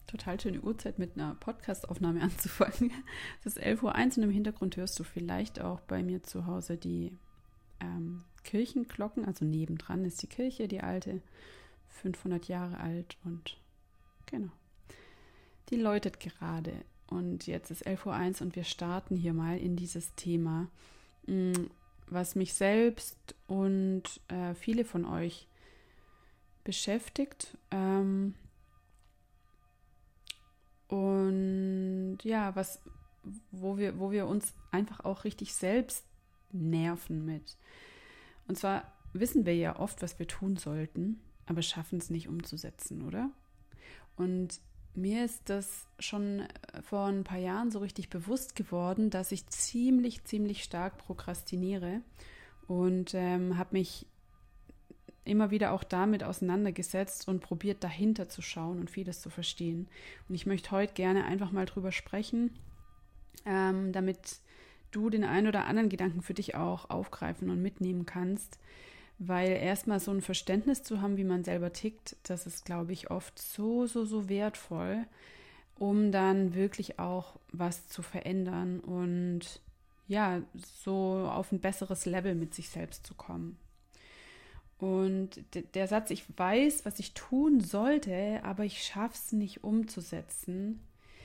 total schöne Uhrzeit mit einer Podcast-Aufnahme anzufangen. Es ist 11:01 Uhr und im Hintergrund hörst du vielleicht auch bei mir zu Hause die Kirchenglocken. Also nebendran ist die Kirche, die alte, 500 Jahre alt und genau. Die läutet gerade und jetzt ist 11:01 Uhr und wir starten hier mal in dieses Thema, was mich selbst und viele von euch beschäftigt. Und ja, wo wir uns einfach auch richtig selbst nerven mit. Und zwar wissen wir ja oft, was wir tun sollten, aber schaffen es nicht umzusetzen, oder? Und mir ist das schon vor ein paar Jahren so richtig bewusst geworden, dass ich ziemlich stark prokrastiniere und habe mich immer wieder auch damit auseinandergesetzt und probiert, dahinter zu schauen und vieles zu verstehen. Und ich möchte heute gerne einfach mal drüber sprechen, damit du den einen oder anderen Gedanken für dich auch aufgreifen und mitnehmen kannst, weil erstmal so ein Verständnis zu haben, wie man selber tickt, das ist, glaube ich, oft so wertvoll, um dann wirklich auch was zu verändern und ja, so auf ein besseres Level mit sich selbst zu kommen. Und der Satz, ich weiß, was ich tun sollte, aber ich schaffe es nicht umzusetzen,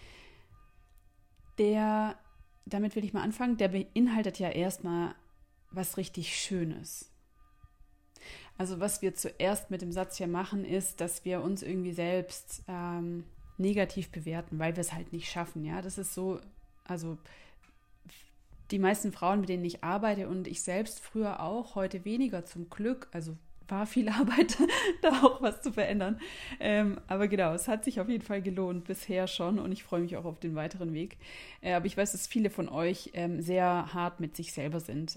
damit will ich mal anfangen, der beinhaltet ja erstmal was richtig Schönes. Also was wir zuerst mit dem Satz hier machen, ist, dass wir uns irgendwie selbst negativ bewerten, weil wir es halt nicht schaffen. Ja, das ist so, also die meisten Frauen, mit denen ich arbeite und ich selbst früher auch, heute weniger zum Glück, also war viel Arbeit, da auch was zu verändern. Aber genau, es hat sich auf jeden Fall gelohnt, bisher schon und ich freue mich auch auf den weiteren Weg. Aber ich weiß, dass viele von euch sehr hart mit sich selber sind.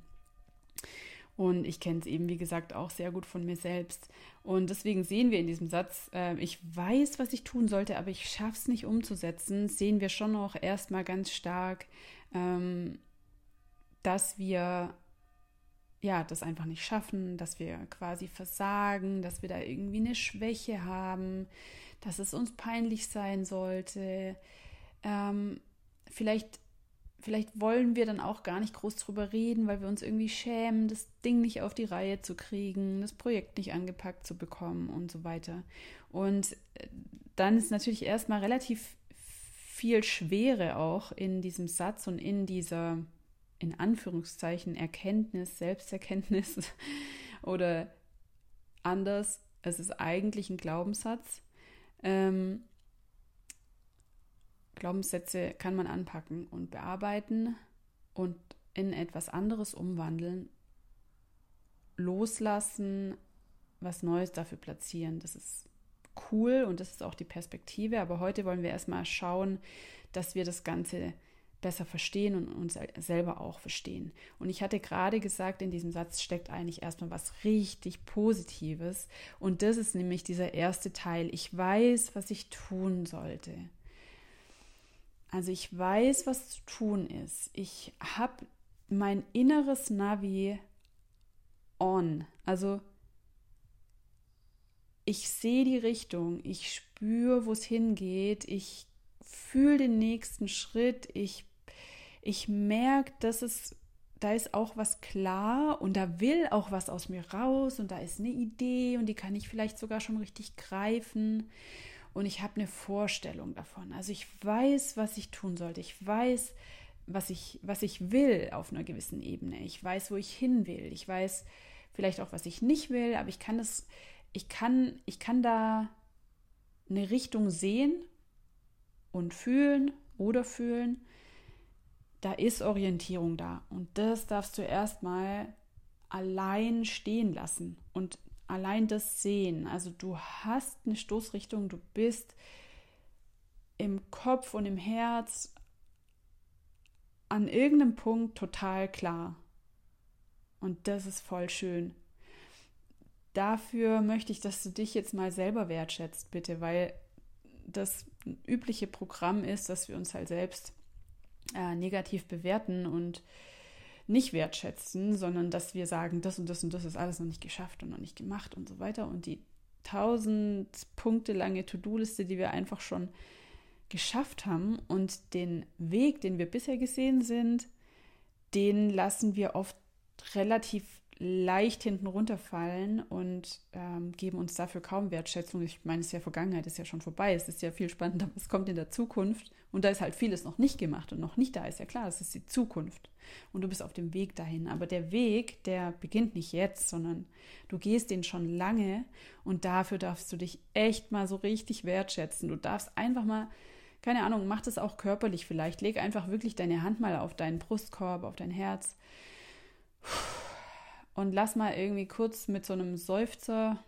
Und ich kenne es eben, wie gesagt, auch sehr gut von mir selbst. Und deswegen sehen wir in diesem Satz, ich weiß, was ich tun sollte, aber ich schaffe es nicht umzusetzen, sehen wir schon auch erstmal ganz stark, dass wir ja das einfach nicht schaffen, dass wir quasi versagen, dass wir da irgendwie eine Schwäche haben, dass es uns peinlich sein sollte. Vielleicht wollen wir dann auch gar nicht groß drüber reden, weil wir uns irgendwie schämen, das Ding nicht auf die Reihe zu kriegen, das Projekt nicht angepackt zu bekommen und so weiter. Und dann ist natürlich erstmal relativ viel Schwere auch in diesem Satz und in dieser, in Anführungszeichen, Erkenntnis, Selbsterkenntnis oder anders. Es ist eigentlich ein Glaubenssatz. Glaubenssätze kann man anpacken und bearbeiten und in etwas anderes umwandeln, loslassen, was Neues dafür platzieren. Das ist cool und das ist auch die Perspektive, aber heute wollen wir erstmal schauen, dass wir das Ganze besser verstehen und uns selber auch verstehen. Und ich hatte gerade gesagt, in diesem Satz steckt eigentlich erstmal was richtig Positives und das ist nämlich dieser erste Teil. Ich weiß, was ich tun sollte. Also ich weiß, was zu tun ist. Ich habe mein inneres Navi on. Also ich sehe die Richtung, ich spüre, wo es hingeht, ich fühle den nächsten Schritt, ich merke, da ist auch was klar und da will auch was aus mir raus und da ist eine Idee und die kann ich vielleicht sogar schon richtig greifen. Und ich habe eine Vorstellung davon. Also ich weiß, was ich tun sollte. Ich weiß, was ich will auf einer gewissen Ebene. Ich weiß, wo ich hin will. Ich weiß vielleicht auch, was ich nicht will, aber ich kann da eine Richtung sehen und fühlen. Da ist Orientierung da. Und das darfst du erstmal allein stehen lassen und allein das sehen. Also du hast eine Stoßrichtung, du bist im Kopf und im Herz an irgendeinem Punkt total klar. Und das ist voll schön. Dafür möchte ich, dass du dich jetzt mal selber wertschätzt, bitte, weil das übliche Programm ist, dass wir uns halt selbst negativ bewerten und nicht wertschätzen, sondern dass wir sagen, das und das und das ist alles noch nicht geschafft und noch nicht gemacht und so weiter. Und die 1000 Punkte lange To-Do-Liste, die wir einfach schon geschafft haben, und den Weg, den wir bisher gesehen sind, den lassen wir oft relativ leicht hinten runterfallen und geben uns dafür kaum Wertschätzung. Ich meine, es ist ja Vergangenheit, ist ja schon vorbei. Es ist ja viel spannender, was kommt in der Zukunft. Und da ist halt vieles noch nicht gemacht und noch nicht da. Ist ja klar, es ist die Zukunft. Und du bist auf dem Weg dahin. Aber der Weg, der beginnt nicht jetzt, sondern du gehst den schon lange. Und dafür darfst du dich echt mal so richtig wertschätzen. Du darfst einfach mal, keine Ahnung, mach das auch körperlich vielleicht. Leg einfach wirklich deine Hand mal auf deinen Brustkorb, auf dein Herz. Und lass mal irgendwie kurz mit so einem Seufzer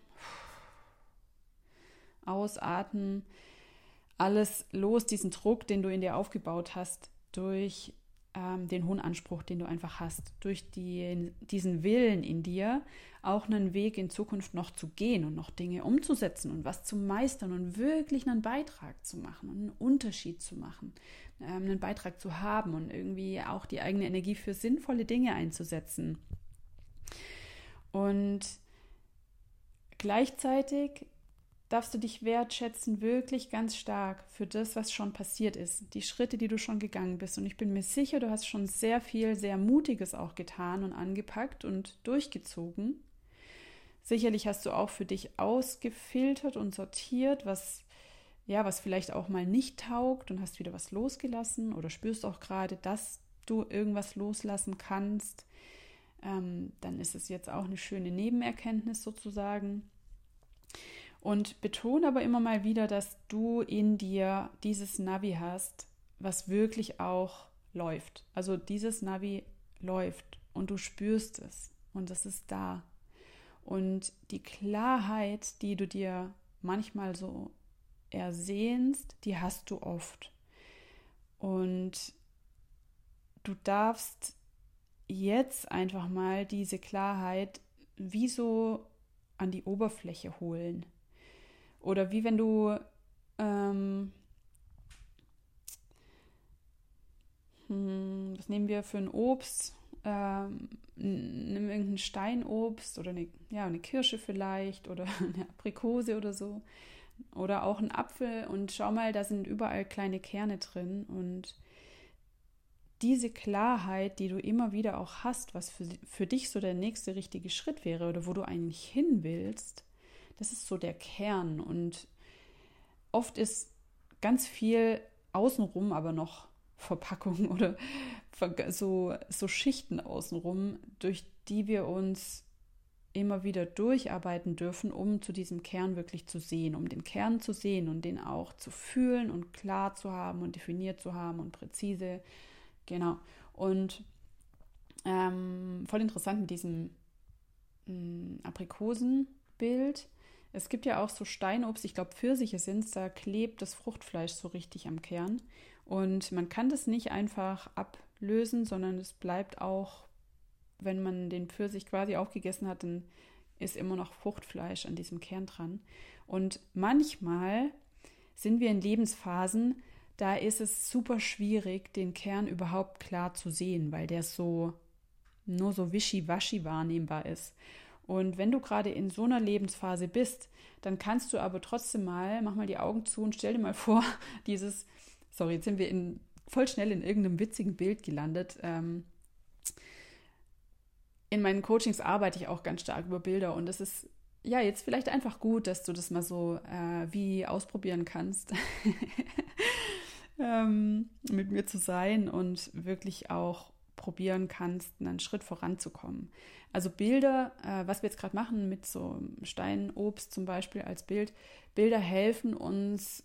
ausatmen, alles los, diesen Druck, den du in dir aufgebaut hast, durch den hohen Anspruch, den du einfach hast, durch diesen Willen in dir, auch einen Weg in Zukunft noch zu gehen und noch Dinge umzusetzen und was zu meistern und wirklich einen Beitrag zu machen und einen Unterschied zu machen, einen Beitrag zu haben und irgendwie auch die eigene Energie für sinnvolle Dinge einzusetzen. Und gleichzeitig darfst du dich wertschätzen, wirklich ganz stark für das, was schon passiert ist, die Schritte, die du schon gegangen bist. Und ich bin mir sicher, du hast schon sehr viel, sehr Mutiges auch getan und angepackt und durchgezogen. Sicherlich hast du auch für dich ausgefiltert und sortiert, was vielleicht auch mal nicht taugt, und hast wieder was losgelassen oder spürst auch gerade, dass du irgendwas loslassen kannst. Dann ist es jetzt auch eine schöne Nebenerkenntnis sozusagen. Und betone aber immer mal wieder, dass du in dir dieses Navi hast, was wirklich auch läuft. Also dieses Navi läuft und du spürst es und es ist da. Und die Klarheit, die du dir manchmal so ersehnst, die hast du oft. Und du darfst jetzt einfach mal diese Klarheit wie so an die Oberfläche holen. Oder wie wenn du was nehmen wir für ein Obst? Nimm irgendein Steinobst oder eine Kirsche vielleicht oder eine Aprikose oder so. Oder auch einen Apfel, und schau mal, da sind überall kleine Kerne drin, und diese Klarheit, die du immer wieder auch hast, was für dich so der nächste richtige Schritt wäre oder wo du eigentlich hin willst, das ist so der Kern. Und oft ist ganz viel außenrum aber noch Verpackung oder so Schichten außenrum, durch die wir uns immer wieder durcharbeiten dürfen, um zu diesem Kern wirklich zu sehen, um den Kern zu sehen und den auch zu fühlen und klar zu haben und definiert zu haben und präzise. Genau. Und voll interessant mit diesem Aprikosenbild. Es gibt ja auch so Steinobst, ich glaube Pfirsiche sind es, da klebt das Fruchtfleisch so richtig am Kern. Und man kann das nicht einfach ablösen, sondern es bleibt auch, wenn man den Pfirsich quasi aufgegessen hat, dann ist immer noch Fruchtfleisch an diesem Kern dran. Und manchmal sind wir in Lebensphasen, da ist es super schwierig, den Kern überhaupt klar zu sehen, weil der nur so wischiwaschi wahrnehmbar ist. Und wenn du gerade in so einer Lebensphase bist, dann kannst du aber trotzdem mach mal die Augen zu und stell dir mal vor, jetzt sind wir voll schnell in irgendeinem witzigen Bild gelandet. In meinen Coachings arbeite ich auch ganz stark über Bilder, und es ist ja jetzt vielleicht einfach gut, dass du das mal so wie ausprobieren kannst. Mit mir zu sein und wirklich auch probieren kannst, einen Schritt voranzukommen. Also Bilder, was wir jetzt gerade machen mit so Steinobst zum Beispiel als Bild, Bilder helfen uns,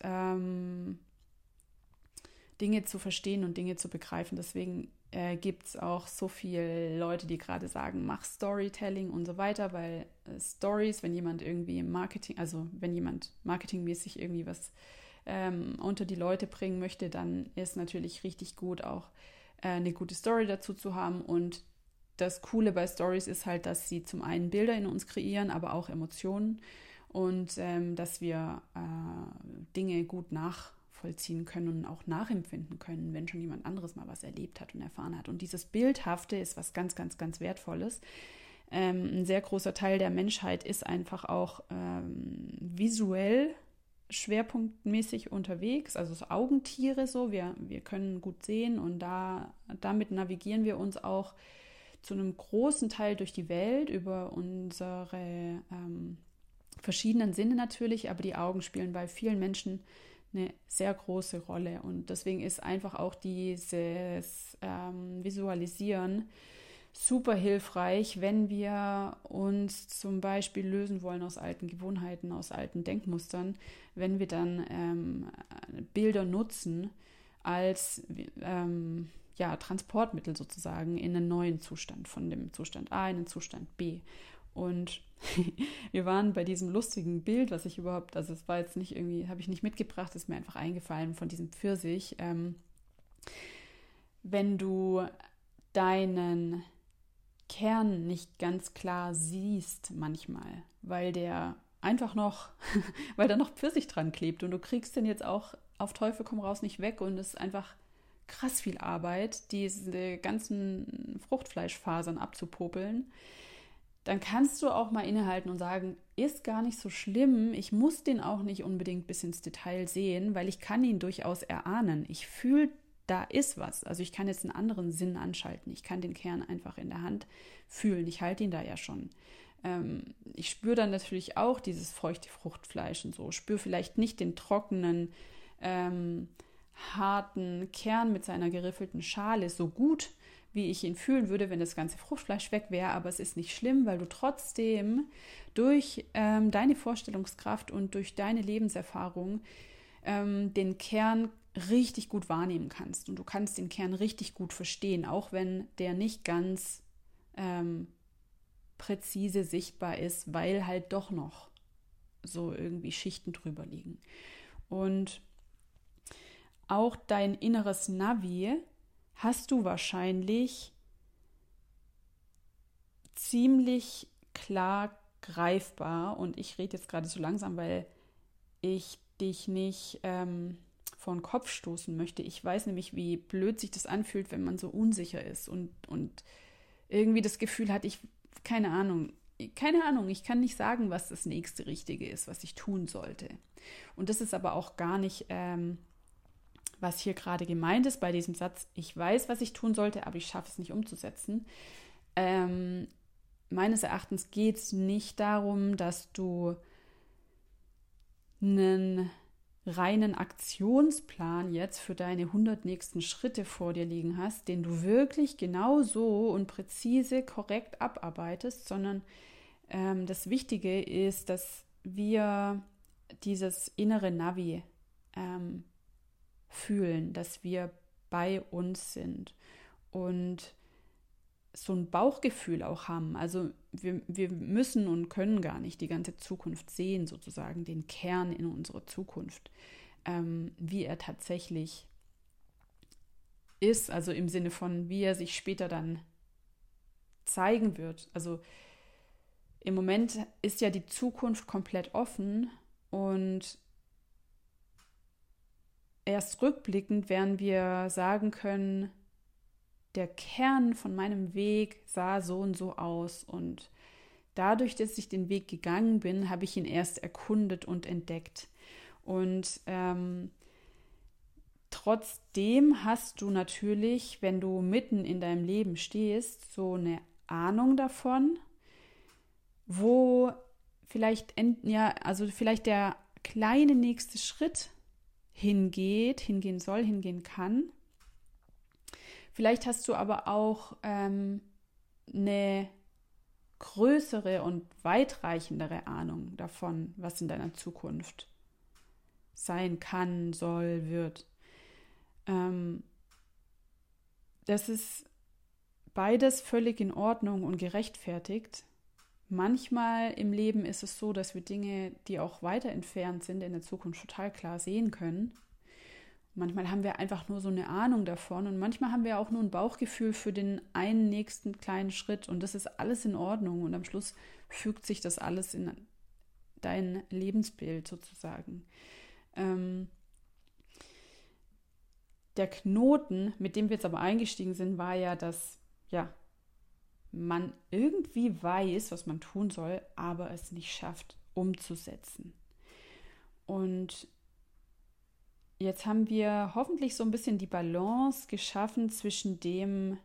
Dinge zu verstehen und Dinge zu begreifen. Deswegen gibt es auch so viele Leute, die gerade sagen, mach Storytelling und so weiter, weil Stories, wenn jemand irgendwie im Marketing, also wenn jemand marketingmäßig irgendwie was unter die Leute bringen möchte, dann ist natürlich richtig gut, auch eine gute Story dazu zu haben. Und das Coole bei Stories ist halt, dass sie zum einen Bilder in uns kreieren, aber auch Emotionen, und dass wir Dinge gut nachvollziehen können und auch nachempfinden können, wenn schon jemand anderes mal was erlebt hat und erfahren hat. Und dieses Bildhafte ist was ganz, ganz, ganz Wertvolles. ein sehr großer Teil der Menschheit ist einfach auch visuell schwerpunktmäßig unterwegs, also so Augentiere so, wir können gut sehen und damit navigieren wir uns auch zu einem großen Teil durch die Welt über unsere verschiedenen Sinne natürlich, aber die Augen spielen bei vielen Menschen eine sehr große Rolle und deswegen ist einfach auch dieses Visualisieren super hilfreich, wenn wir uns zum Beispiel lösen wollen aus alten Gewohnheiten, aus alten Denkmustern, wenn wir dann Bilder nutzen als Transportmittel sozusagen in einen neuen Zustand, von dem Zustand A in den Zustand B. Und wir waren bei diesem lustigen Bild, was ich überhaupt, also es war jetzt nicht irgendwie, habe ich nicht mitgebracht, ist mir einfach eingefallen von diesem Pfirsich. Wenn du deinen Kern nicht ganz klar siehst manchmal, weil der einfach noch, weil da noch Pfirsich dran klebt und du kriegst den jetzt auch auf Teufel komm raus nicht weg und es ist einfach krass viel Arbeit, diese ganzen Fruchtfleischfasern abzupopeln, dann kannst du auch mal innehalten und sagen, ist gar nicht so schlimm, ich muss den auch nicht unbedingt bis ins Detail sehen, weil ich kann ihn durchaus erahnen. Ich fühle, da ist was. Also ich kann jetzt einen anderen Sinn anschalten. Ich kann den Kern einfach in der Hand fühlen. Ich halte ihn da ja schon. Ich spüre dann natürlich auch dieses feuchte Fruchtfleisch und so. Spüre vielleicht nicht den trockenen, harten Kern mit seiner geriffelten Schale so gut, wie ich ihn fühlen würde, wenn das ganze Fruchtfleisch weg wäre. Aber es ist nicht schlimm, weil du trotzdem durch deine Vorstellungskraft und durch deine Lebenserfahrung den Kern richtig gut wahrnehmen kannst. Und du kannst den Kern richtig gut verstehen, auch wenn der nicht ganz präzise sichtbar ist, weil halt doch noch so irgendwie Schichten drüber liegen. Und auch dein inneres Navi hast du wahrscheinlich ziemlich klar greifbar. Und ich rede jetzt gerade so langsam, weil ich dich nicht vor den Kopf stoßen möchte. Ich weiß nämlich, wie blöd sich das anfühlt, wenn man so unsicher ist und irgendwie das Gefühl hat, keine Ahnung, ich kann nicht sagen, was das nächste Richtige ist, was ich tun sollte. Und das ist aber auch gar nicht, was hier gerade gemeint ist bei diesem Satz, ich weiß, was ich tun sollte, aber ich schaffe es nicht umzusetzen. Meines Erachtens geht es nicht darum, dass du einen reinen Aktionsplan jetzt für deine 100 nächsten Schritte vor dir liegen hast, den du wirklich genau so und präzise korrekt abarbeitest, sondern das Wichtige ist, dass wir dieses innere Navi fühlen, dass wir bei uns sind und so ein Bauchgefühl auch haben. Also wir müssen und können gar nicht die ganze Zukunft sehen, sozusagen den Kern in unserer Zukunft, wie er tatsächlich ist, also im Sinne von, wie er sich später dann zeigen wird. Also im Moment ist ja die Zukunft komplett offen und erst rückblickend werden wir sagen können, der Kern von meinem Weg sah so und so aus und dadurch, dass ich den Weg gegangen bin, habe ich ihn erst erkundet und entdeckt. Und trotzdem hast du natürlich, wenn du mitten in deinem Leben stehst, so eine Ahnung davon, wo vielleicht der kleine nächste Schritt hingehen soll, hingehen kann. Vielleicht hast du aber auch eine größere und weitreichendere Ahnung davon, was in deiner Zukunft sein kann, soll, wird. Das ist beides völlig in Ordnung und gerechtfertigt. Manchmal im Leben ist es so, dass wir Dinge, die auch weiter entfernt sind, in der Zukunft total klar sehen können. Manchmal haben wir einfach nur so eine Ahnung davon und manchmal haben wir auch nur ein Bauchgefühl für den einen nächsten kleinen Schritt und das ist alles in Ordnung und am Schluss fügt sich das alles in dein Lebensbild sozusagen. Der Knoten, mit dem wir jetzt aber eingestiegen sind, war ja, dass man irgendwie weiß, was man tun soll, aber es nicht schafft, umzusetzen. Und jetzt haben wir hoffentlich so ein bisschen die Balance geschaffen zwischen dem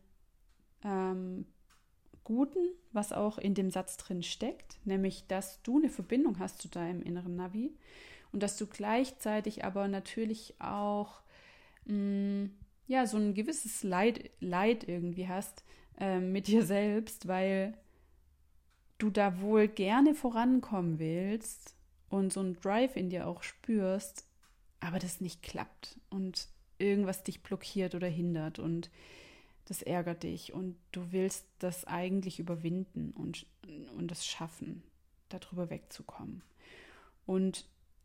Guten, was auch in dem Satz drin steckt, nämlich, dass du eine Verbindung hast zu deinem inneren Navi und dass du gleichzeitig aber natürlich auch ja, so ein gewisses Leid irgendwie hast mit dir selbst, weil du da wohl gerne vorankommen willst und so einen Drive in dir auch spürst, aber das nicht klappt und irgendwas dich blockiert oder hindert und das ärgert dich und du willst das eigentlich überwinden und das schaffen, darüber wegzukommen. Und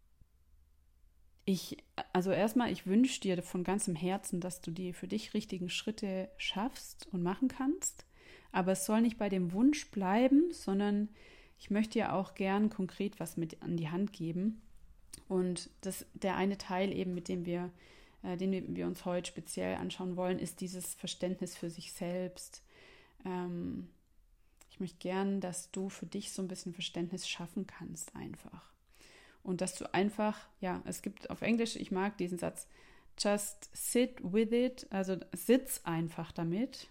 also erstmal, ich wünsche dir von ganzem Herzen, dass du die für dich richtigen Schritte schaffst und machen kannst. Aber es soll nicht bei dem Wunsch bleiben, sondern ich möchte dir auch gern konkret was mit an die Hand geben. Und der eine Teil eben, den wir uns heute speziell anschauen wollen, ist dieses Verständnis für sich selbst. Ich möchte gern, dass du für dich so ein bisschen Verständnis schaffen kannst einfach. Und dass du einfach, ja, es gibt auf Englisch, ich mag diesen Satz, just sit with it, also sitz einfach damit.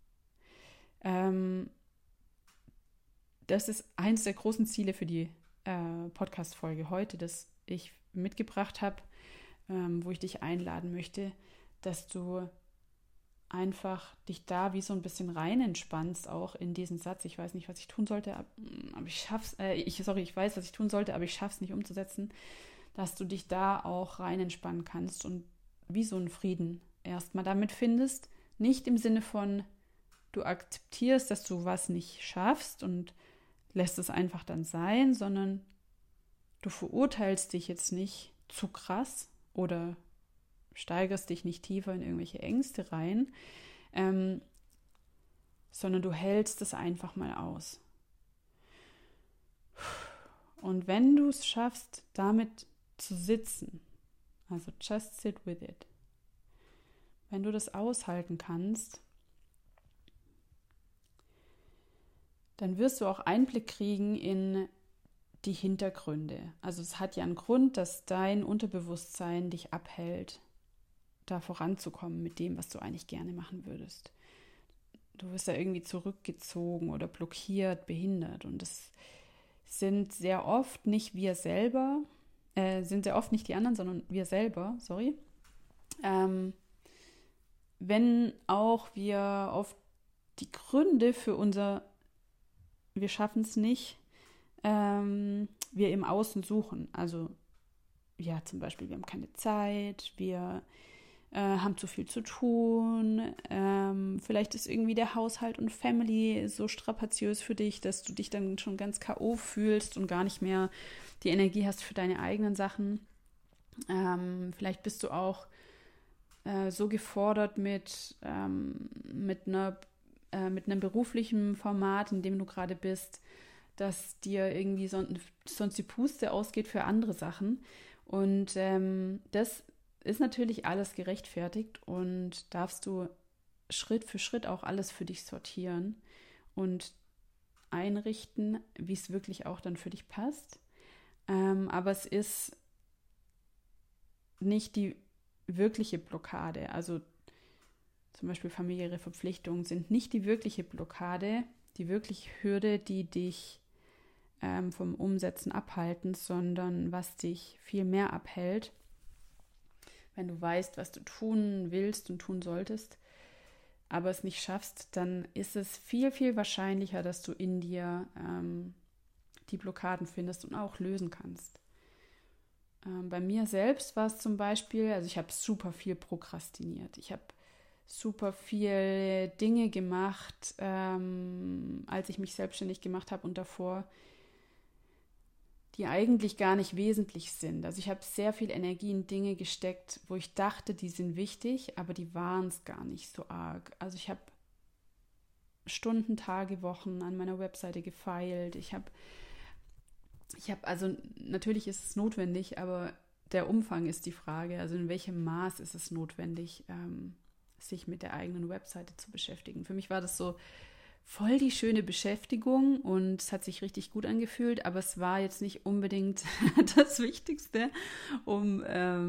Das ist eins der großen Ziele für die Podcast-Folge heute, das ich mitgebracht habe, wo ich dich einladen möchte, dass du einfach dich da wie so ein bisschen rein entspannst, auch in diesen Satz. Ich weiß nicht, was ich tun sollte, aber ich schaff's. Ich weiß, was ich tun sollte, aber ich schaff's nicht umzusetzen. Dass du dich da auch rein entspannen kannst und wie so einen Frieden erstmal damit findest. Nicht im Sinne von, du akzeptierst, dass du was nicht schaffst und lässt es einfach dann sein, sondern du verurteilst dich jetzt nicht zu krass oder steigerst dich nicht tiefer in irgendwelche Ängste rein, sondern du hältst es einfach mal aus. Und wenn du es schaffst, damit zu sitzen, also just sit with it, wenn du das aushalten kannst, dann wirst du auch Einblick kriegen in die Hintergründe. Also es hat ja einen Grund, dass dein Unterbewusstsein dich abhält, da voranzukommen mit dem, was du eigentlich gerne machen würdest. Du wirst da irgendwie zurückgezogen oder blockiert, behindert. Und das sind sehr oft nicht wir selber, sind sehr oft nicht die anderen, sondern wir selber, sorry. Wenn auch wir oft die Gründe für wir schaffen es nicht, wir im Außen suchen. Also ja, zum Beispiel, wir haben keine Zeit, wir haben zu viel zu tun, vielleicht ist irgendwie der Haushalt und Family so strapaziös für dich, dass du dich dann schon ganz K.O. fühlst und gar nicht mehr die Energie hast für deine eigenen Sachen. Vielleicht bist du auch so gefordert mit einem beruflichen Format, in dem du gerade bist, dass dir irgendwie sonst die Puste ausgeht für andere Sachen. Und das ist natürlich alles gerechtfertigt und darfst du Schritt für Schritt auch alles für dich sortieren und einrichten, wie es wirklich auch dann für dich passt. Aber es ist nicht die wirkliche Blockade. Also zum Beispiel familiäre Verpflichtungen sind nicht die wirkliche Blockade, die wirkliche Hürde, die dich vom Umsetzen abhalten, sondern was dich viel mehr abhält, wenn du weißt, was du tun willst und tun solltest, aber es nicht schaffst, dann ist es viel, viel wahrscheinlicher, dass du in dir die Blockaden findest und auch lösen kannst. Bei mir selbst war es zum Beispiel, also ich habe super viel prokrastiniert. Ich habe super viele Dinge gemacht, als ich mich selbstständig gemacht habe und davor, die eigentlich gar nicht wesentlich sind. Also ich habe sehr viel Energie in Dinge gesteckt, wo ich dachte, die sind wichtig, aber die waren es gar nicht so arg. Also ich habe Stunden, Tage, Wochen an meiner Webseite gefeilt. Also natürlich ist es notwendig, aber der Umfang ist die Frage. Also in welchem Maß ist es notwendig, sich mit der eigenen Webseite zu beschäftigen. Für mich war das so voll die schöne Beschäftigung und es hat sich richtig gut angefühlt, aber es war jetzt nicht unbedingt das Wichtigste, um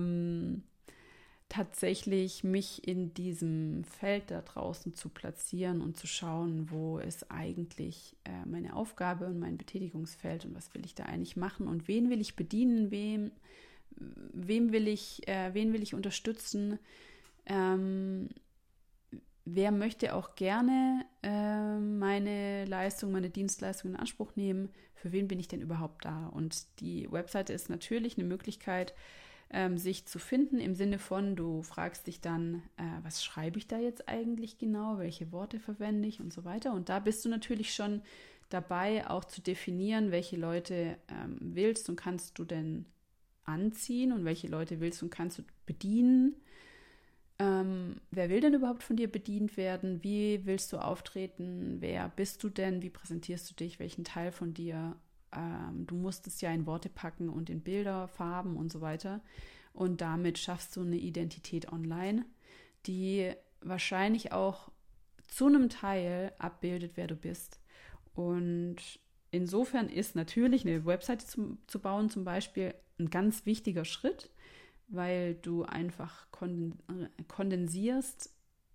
tatsächlich mich in diesem Feld da draußen zu platzieren und zu schauen, wo ist eigentlich meine Aufgabe und mein Betätigungsfeld und was will ich da eigentlich machen und wen will ich bedienen, wen will ich unterstützen, wer möchte auch gerne meine Leistung, meine Dienstleistung in Anspruch nehmen, für wen bin ich denn überhaupt da? Und die Webseite ist natürlich eine Möglichkeit, sich zu finden, im Sinne von, du fragst dich dann, was schreibe ich da jetzt eigentlich genau, welche Worte verwende ich und so weiter. Und da bist du natürlich schon dabei, auch zu definieren, welche Leute willst und kannst du denn anziehen und welche Leute willst und kannst du bedienen. Wer will denn überhaupt von dir bedient werden? Wie willst du auftreten? Wer bist du denn? Wie präsentierst du dich? Welchen Teil von dir? Du musst es ja in Worte packen und in Bilder, Farben und so weiter. Und damit schaffst du eine Identität online, die wahrscheinlich auch zu einem Teil abbildet, wer du bist. Und insofern ist natürlich eine Webseite zu bauen zum Beispiel ein ganz wichtiger Schritt, weil du einfach kondensierst,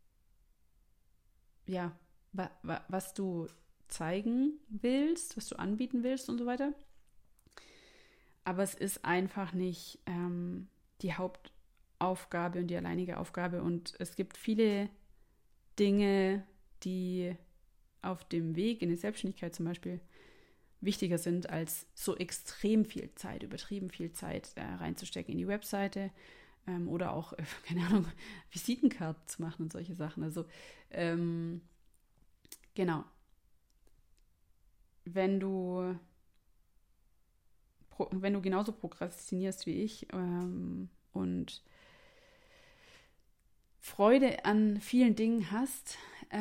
ja, was du zeigen willst, was du anbieten willst und so weiter. Aber es ist einfach nicht die Hauptaufgabe und die alleinige Aufgabe. Und es gibt viele Dinge, die auf dem Weg in die Selbstständigkeit zum Beispiel wichtiger sind, als so extrem viel Zeit, übertrieben viel Zeit reinzustecken in die Webseite oder auch, keine Ahnung, Visitenkarten zu machen und solche Sachen. Also genau. Wenn du genauso prokrastinierst wie ich und Freude an vielen Dingen hast,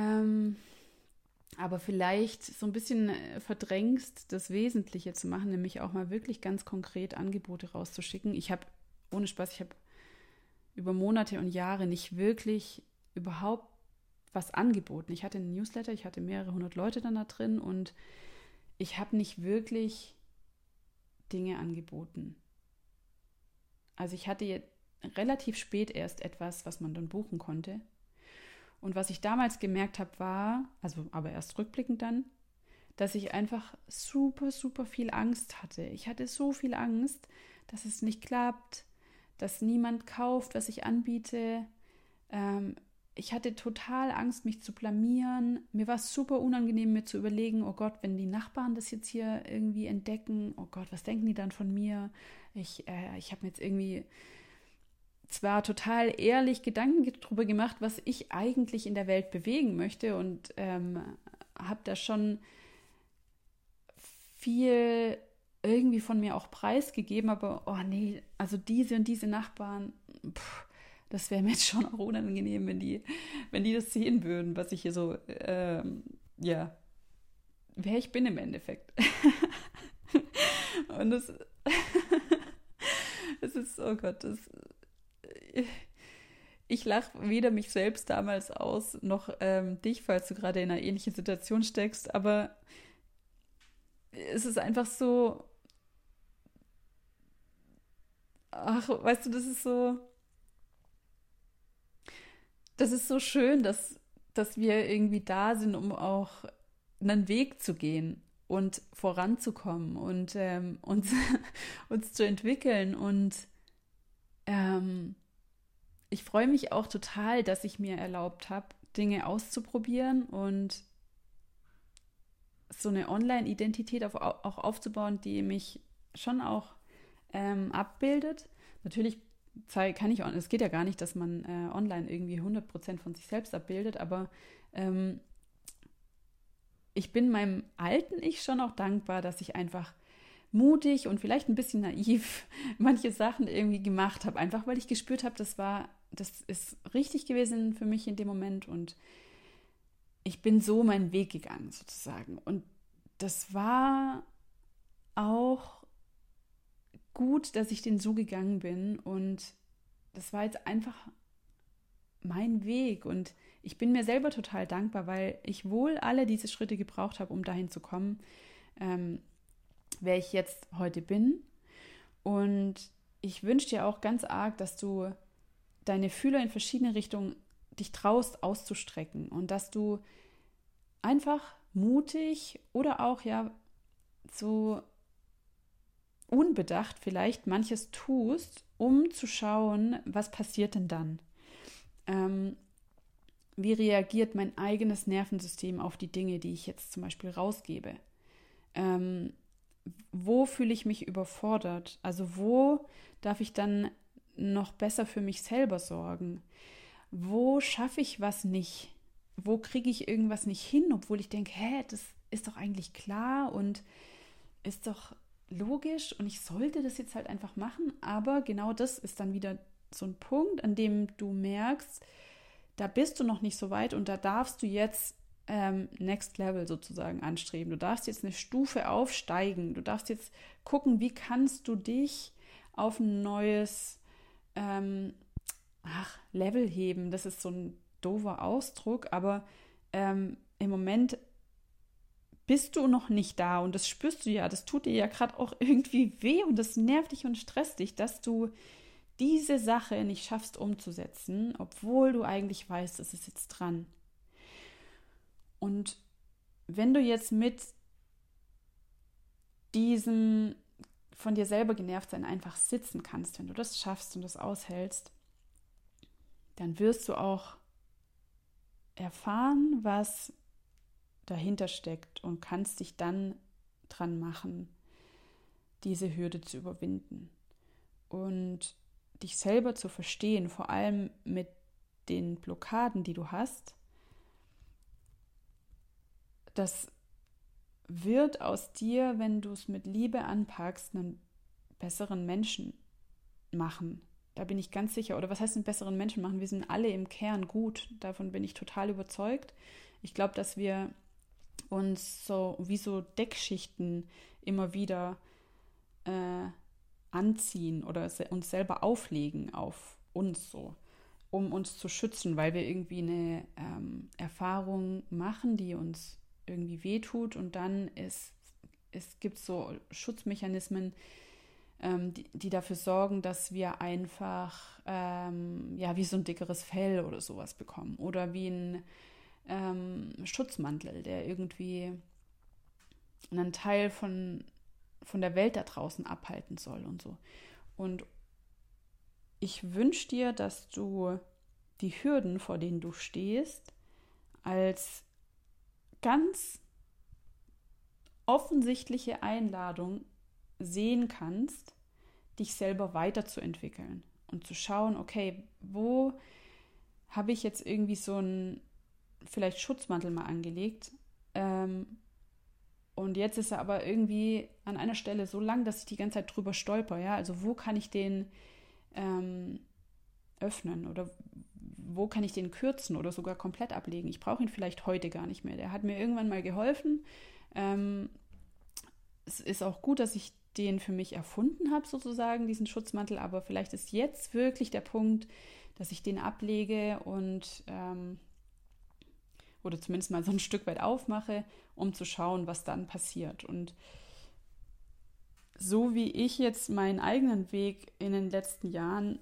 aber vielleicht so ein bisschen verdrängst, das Wesentliche zu machen, nämlich auch mal wirklich ganz konkret Angebote rauszuschicken. Ohne Spaß, ich habe über Monate und Jahre nicht wirklich überhaupt was angeboten. Ich hatte einen Newsletter, ich hatte mehrere hundert Leute dann da drin und ich habe nicht wirklich Dinge angeboten. Also ich hatte jetzt relativ spät erst etwas, was man dann buchen konnte. Und was ich damals gemerkt habe, war, also aber erst rückblickend dann, dass ich einfach super, super viel Angst hatte. Ich hatte so viel Angst, dass es nicht klappt, dass niemand kauft, was ich anbiete. Ich hatte total Angst, mich zu blamieren. Mir war es super unangenehm, mir zu überlegen, oh Gott, wenn die Nachbarn das jetzt hier irgendwie entdecken, oh Gott, was denken die dann von mir? Ich habe mir jetzt irgendwie zwar total ehrlich Gedanken darüber gemacht, was ich eigentlich in der Welt bewegen möchte und habe da schon viel irgendwie von mir auch preisgegeben, aber oh nee, also diese und diese Nachbarn, das wäre mir jetzt schon auch unangenehm, wenn die das sehen würden, was ich hier so, ja, wer ich bin im Endeffekt. Und das ist, oh Gott, ich lache weder mich selbst damals aus, noch dich, falls du gerade in einer ähnlichen Situation steckst, aber es ist einfach so, ach, weißt du, das ist so schön, dass wir irgendwie da sind, um auch einen Weg zu gehen und voranzukommen und uns zu entwickeln. Und ich freue mich auch total, dass ich mir erlaubt habe, Dinge auszuprobieren und so eine Online-Identität auch aufzubauen, die mich schon auch abbildet. Natürlich es geht ja gar nicht, dass man online irgendwie 100% von sich selbst abbildet, aber ich bin meinem alten Ich schon auch dankbar, dass ich einfach mutig und vielleicht ein bisschen naiv manche Sachen irgendwie gemacht habe, einfach weil ich gespürt habe, das ist richtig gewesen für mich in dem Moment und ich bin so meinen Weg gegangen sozusagen. Und das war auch gut, dass ich den so gegangen bin und das war jetzt einfach mein Weg und ich bin mir selber total dankbar, weil ich wohl alle diese Schritte gebraucht habe, um dahin zu kommen, wer ich jetzt heute bin. Und ich wünsche dir auch ganz arg, dass du deine Fühler in verschiedene Richtungen dich traust auszustrecken und dass du einfach mutig oder auch ja so unbedacht vielleicht manches tust, um zu schauen, was passiert denn dann? Wie reagiert mein eigenes Nervensystem auf die Dinge, die ich jetzt zum Beispiel rausgebe? Wo fühle ich mich überfordert? Also wo darf ich dann noch besser für mich selber sorgen? Wo schaffe ich was nicht? Wo kriege ich irgendwas nicht hin, obwohl ich denke, das ist doch eigentlich klar und ist doch logisch und ich sollte das jetzt halt einfach machen. Aber genau das ist dann wieder so ein Punkt, an dem du merkst, da bist du noch nicht so weit und da darfst du jetzt Next Level sozusagen anstreben. Du darfst jetzt eine Stufe aufsteigen. Du darfst jetzt gucken, wie kannst du dich auf ein neues Level heben. Das ist so ein doofer Ausdruck, aber im Moment bist du noch nicht da und das spürst du ja, das tut dir ja gerade auch irgendwie weh und das nervt dich und stresst dich, dass du diese Sache nicht schaffst umzusetzen, obwohl du eigentlich weißt, es ist jetzt dran. Und wenn du jetzt mit diesem von dir selber genervt sein einfach sitzen kannst, wenn du das schaffst und das aushältst, dann wirst du auch erfahren, was dahinter steckt und kannst dich dann dran machen, diese Hürde zu überwinden und dich selber zu verstehen, vor allem mit den Blockaden, die du hast. Das wird aus dir, wenn du es mit Liebe anpackst, einen besseren Menschen machen. Da bin ich ganz sicher. Oder was heißt einen besseren Menschen machen? Wir sind alle im Kern gut. Davon bin ich total überzeugt. Ich glaube, dass wir uns so wie so Deckschichten immer wieder anziehen oder uns selber auflegen auf uns so, um uns zu schützen, weil wir irgendwie eine Erfahrung machen, die uns irgendwie wehtut und dann es gibt so Schutzmechanismen, die dafür sorgen, dass wir einfach wie so ein dickeres Fell oder sowas bekommen oder wie ein Schutzmantel, der irgendwie einen Teil von der Welt da draußen abhalten soll und so. Und ich wünsche dir, dass du die Hürden, vor denen du stehst, als ganz offensichtliche Einladung sehen kannst, dich selber weiterzuentwickeln und zu schauen, okay, wo habe ich jetzt irgendwie so einen vielleicht Schutzmantel mal angelegt und jetzt ist er aber irgendwie an einer Stelle so lang, dass ich die ganze Zeit drüber stolper, ja, also wo kann ich den öffnen oder wo kann ich den kürzen oder sogar komplett ablegen? Ich brauche ihn vielleicht heute gar nicht mehr. Der hat mir irgendwann mal geholfen. Es ist auch gut, dass ich den für mich erfunden habe, sozusagen, diesen Schutzmantel, aber vielleicht ist jetzt wirklich der Punkt, dass ich den ablege und oder zumindest mal so ein Stück weit aufmache, um zu schauen, was dann passiert. Und so wie ich jetzt meinen eigenen Weg in den letzten Jahren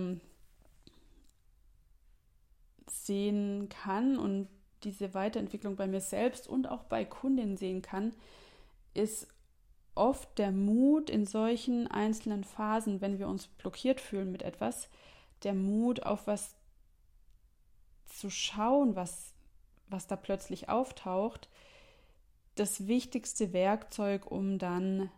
sehen kann und diese Weiterentwicklung bei mir selbst und auch bei Kundinnen sehen kann, ist oft der Mut in solchen einzelnen Phasen, wenn wir uns blockiert fühlen mit etwas, der Mut auf was zu schauen, was da plötzlich auftaucht, das wichtigste Werkzeug, um dann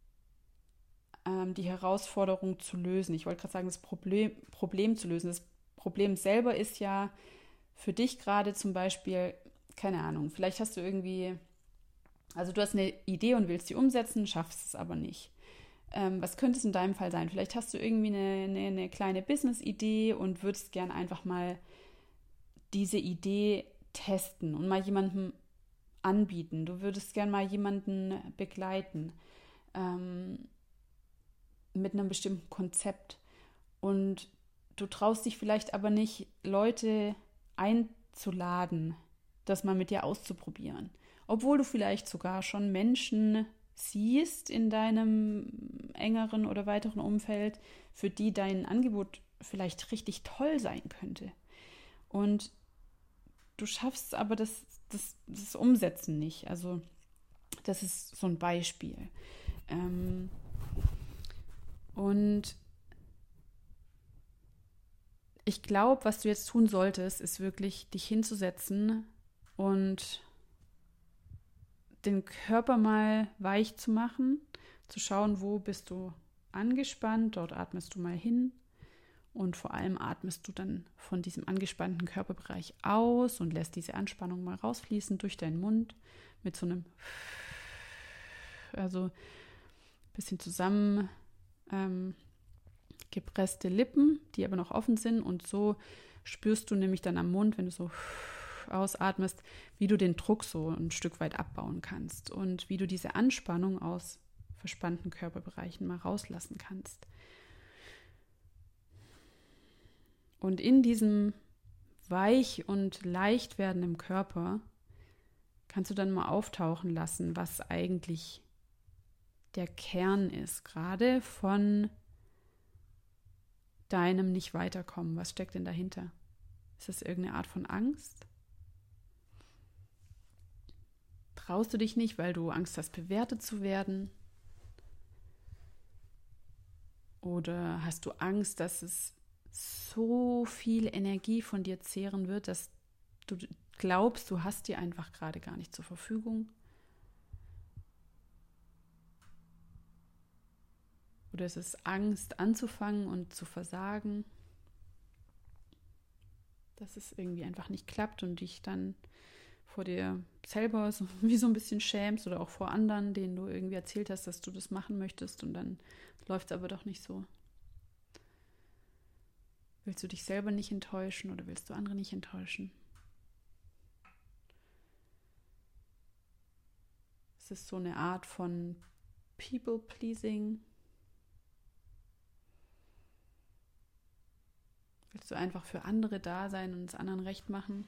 die Herausforderung zu lösen. Ich wollte gerade sagen, das Problem zu lösen. Das Problem selber ist ja für dich gerade zum Beispiel, keine Ahnung, vielleicht hast du irgendwie, also du hast eine Idee und willst sie umsetzen, schaffst es aber nicht. Was könnte es in deinem Fall sein? Vielleicht hast du irgendwie eine kleine Business-Idee und würdest gern einfach mal diese Idee testen und mal jemandem anbieten. Du würdest gern mal jemanden begleiten mit einem bestimmten Konzept. Und du traust dich vielleicht aber nicht, Leute einzuladen, das mal mit dir auszuprobieren. Obwohl du vielleicht sogar schon Menschen siehst in deinem engeren oder weiteren Umfeld, für die dein Angebot vielleicht richtig toll sein könnte. Und du schaffst aber das Umsetzen nicht. Also das ist so ein Beispiel. Und ich glaube, was du jetzt tun solltest, ist wirklich dich hinzusetzen und den Körper mal weich zu machen, zu schauen, wo bist du angespannt, dort atmest du mal hin und vor allem atmest du dann von diesem angespannten Körperbereich aus und lässt diese Anspannung mal rausfließen durch deinen Mund mit so einem, also ein bisschen zusammen gepresste Lippen, die aber noch offen sind, und so spürst du nämlich dann am Mund, wenn du so ausatmest, wie du den Druck so ein Stück weit abbauen kannst und wie du diese Anspannung aus verspannten Körperbereichen mal rauslassen kannst. Und in diesem weich und leicht werdenden Körper kannst du dann mal auftauchen lassen, was eigentlich der Kern ist, gerade von deinem Nicht-Weiterkommen. Was steckt denn dahinter? Ist das irgendeine Art von Angst? Traust du dich nicht, weil du Angst hast, bewertet zu werden? Oder hast du Angst, dass es so viel Energie von dir zehren wird, dass du glaubst, du hast die einfach gerade gar nicht zur Verfügung? Oder ist es Angst, anzufangen und zu versagen? Dass es irgendwie einfach nicht klappt und dich dann vor dir selber so, wie so ein bisschen schämst oder auch vor anderen, denen du irgendwie erzählt hast, dass du das machen möchtest und dann läuft es aber doch nicht so. Willst du dich selber nicht enttäuschen oder willst du andere nicht enttäuschen? Es ist so eine Art von People-Pleasing. Willst du einfach für andere da sein und es anderen recht machen?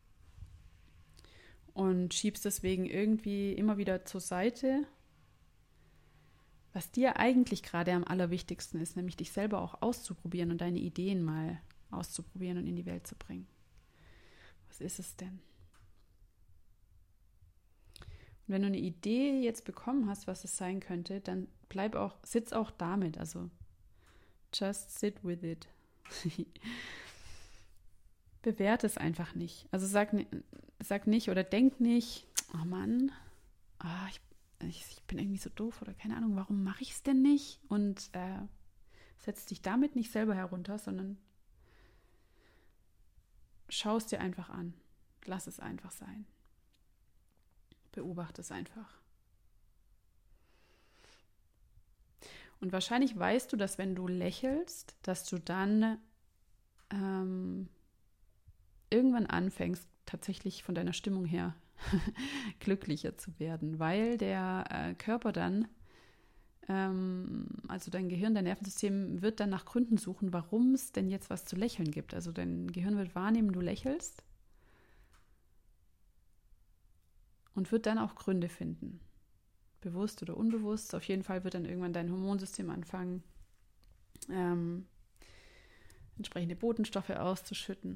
Und schiebst deswegen irgendwie immer wieder zur Seite, was dir eigentlich gerade am allerwichtigsten ist, nämlich dich selber auch auszuprobieren und deine Ideen mal auszuprobieren und in die Welt zu bringen. Was ist es denn? Und wenn du eine Idee jetzt bekommen hast, was es sein könnte, dann sitz auch damit, also just sit with it. Bewerte es einfach nicht. Also sag nicht oder denk nicht, oh Mann, ich bin irgendwie so doof oder keine Ahnung, warum mache ich es denn nicht? Und setz dich damit nicht selber herunter, sondern schau es dir einfach an. Lass es einfach sein. Beobachte es einfach. Und wahrscheinlich weißt du, dass wenn du lächelst, dass du dann irgendwann anfängst, tatsächlich von deiner Stimmung her glücklicher zu werden, weil der Körper dann, also dein Gehirn, dein Nervensystem wird dann nach Gründen suchen, warum es denn jetzt was zu lächeln gibt. Also dein Gehirn wird wahrnehmen, du lächelst und wird dann auch Gründe finden. Bewusst oder unbewusst. Auf jeden Fall wird dann irgendwann dein Hormonsystem anfangen, entsprechende Botenstoffe auszuschütten.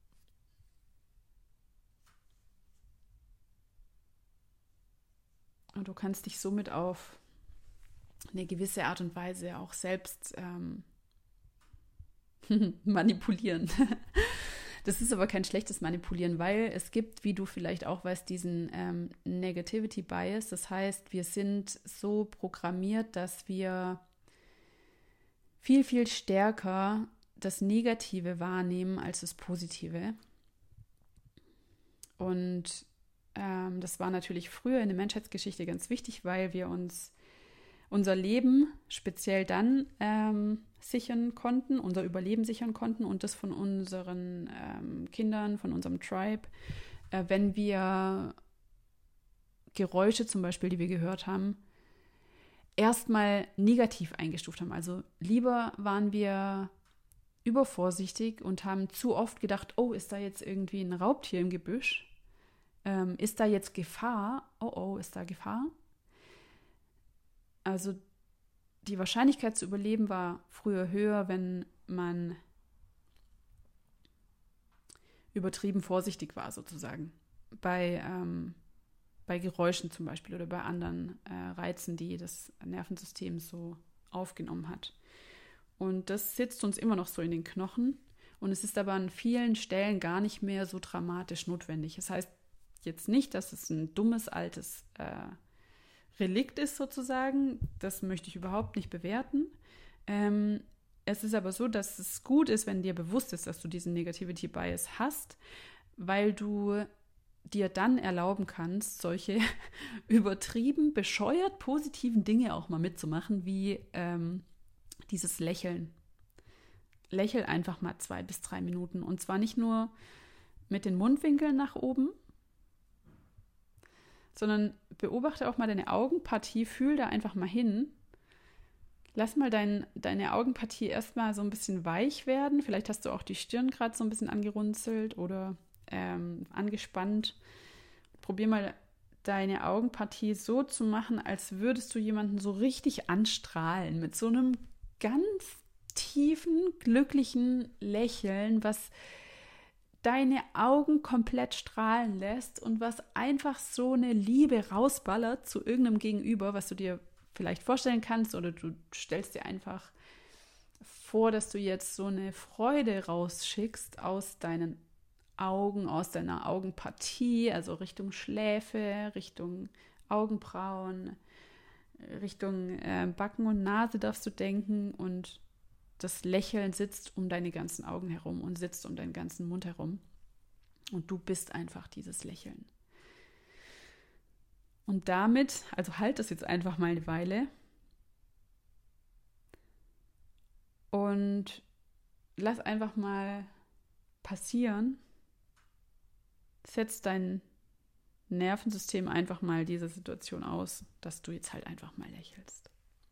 Und du kannst dich somit auf eine gewisse Art und Weise auch selbst manipulieren. Das ist aber kein schlechtes Manipulieren, weil es gibt, wie du vielleicht auch weißt, diesen Negativity Bias. Das heißt, wir sind so programmiert, dass wir viel, viel stärker das Negative wahrnehmen als das Positive. Und das war natürlich früher in der Menschheitsgeschichte ganz wichtig, weil wir uns unser Leben speziell dann sichern konnten, unser Überleben sichern konnten und das von unseren Kindern, von unserem Tribe, wenn wir Geräusche zum Beispiel, die wir gehört haben, erstmal negativ eingestuft haben. Also lieber waren wir übervorsichtig und haben zu oft gedacht, oh, ist da jetzt irgendwie ein Raubtier im Gebüsch? Ist da jetzt Gefahr? Oh, ist da Gefahr? Also die Wahrscheinlichkeit zu überleben war früher höher, wenn man übertrieben vorsichtig war, sozusagen. Bei Geräuschen zum Beispiel oder bei anderen Reizen, die das Nervensystem so aufgenommen hat. Und das sitzt uns immer noch so in den Knochen. Und es ist aber an vielen Stellen gar nicht mehr so dramatisch notwendig. Das heißt jetzt nicht, dass es ein dummes, altes Relikt ist sozusagen. Das möchte ich überhaupt nicht bewerten. Es ist aber so, dass es gut ist, wenn dir bewusst ist, dass du diesen Negativity Bias hast, weil du dir dann erlauben kannst, solche übertrieben, bescheuert positiven Dinge auch mal mitzumachen, wie dieses Lächeln. Lächel einfach mal 2 bis 3 Minuten. Und zwar nicht nur mit den Mundwinkeln nach oben, sondern beobachte auch mal deine Augenpartie, fühl da einfach mal hin. Lass mal deine Augenpartie erstmal so ein bisschen weich werden. Vielleicht hast du auch die Stirn gerade so ein bisschen angerunzelt oder angespannt. Probier mal deine Augenpartie so zu machen, als würdest du jemanden so richtig anstrahlen, mit so einem ganz tiefen, glücklichen Lächeln, was deine Augen komplett strahlen lässt und was einfach so eine Liebe rausballert zu irgendeinem Gegenüber, was du dir vielleicht vorstellen kannst, oder du stellst dir einfach vor, dass du jetzt so eine Freude rausschickst aus deinen Augen, aus deiner Augenpartie, also Richtung Schläfe, Richtung Augenbrauen, Richtung Backen und Nase darfst du denken, und das Lächeln sitzt um deine ganzen Augen herum und sitzt um deinen ganzen Mund herum. Und du bist einfach dieses Lächeln. Und damit, also halt das jetzt einfach mal eine Weile und lass einfach mal passieren. Setz dein Nervensystem einfach mal dieser Situation aus, dass du jetzt halt einfach mal lächelst.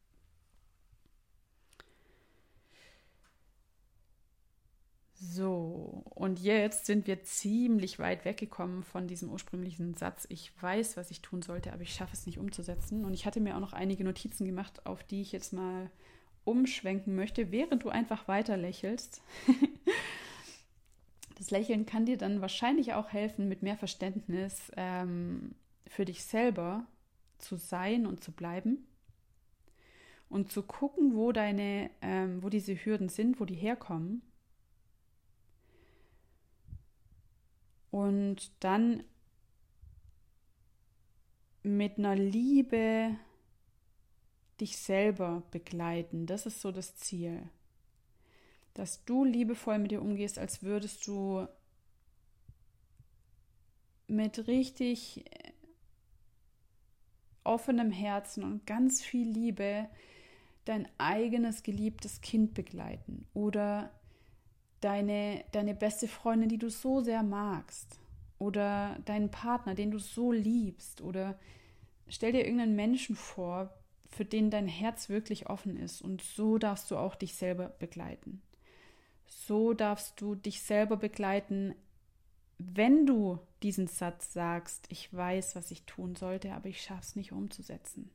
So, und jetzt sind wir ziemlich weit weggekommen von diesem ursprünglichen Satz, ich weiß, was ich tun sollte, aber ich schaffe es nicht umzusetzen. Und ich hatte mir auch noch einige Notizen gemacht, auf die ich jetzt mal umschwenken möchte, während du einfach weiter lächelst. Das Lächeln kann dir dann wahrscheinlich auch helfen, mit mehr Verständnis für dich selber zu sein und zu bleiben und zu gucken, wo diese Hürden sind, wo die herkommen. Und dann mit einer Liebe dich selber begleiten. Das ist so das Ziel. Dass du liebevoll mit dir umgehst, als würdest du mit richtig offenem Herzen und ganz viel Liebe dein eigenes geliebtes Kind begleiten oder deine beste Freundin, die du so sehr magst, oder deinen Partner, den du so liebst, oder stell dir irgendeinen Menschen vor, für den dein Herz wirklich offen ist, und so darfst du auch dich selber begleiten. So darfst du dich selber begleiten, wenn du diesen Satz sagst, ich weiß, was ich tun sollte, aber ich schaffe es nicht umzusetzen.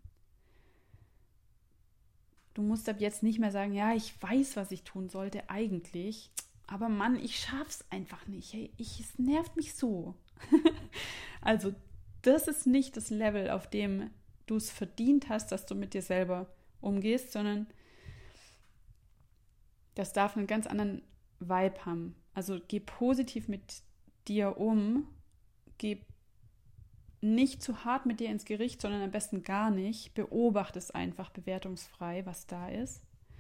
Du musst ab jetzt nicht mehr sagen, ja, ich weiß, was ich tun sollte eigentlich, aber Mann, ich schaff's einfach nicht. Hey, es nervt mich so. Also, das ist nicht das Level, auf dem du es verdient hast, dass du mit dir selber umgehst, sondern das darf einen ganz anderen Vibe haben. Also, geh positiv mit dir um. Geh nicht zu hart mit dir ins Gericht, sondern am besten gar nicht. Beobachte es einfach bewertungsfrei, was da ist.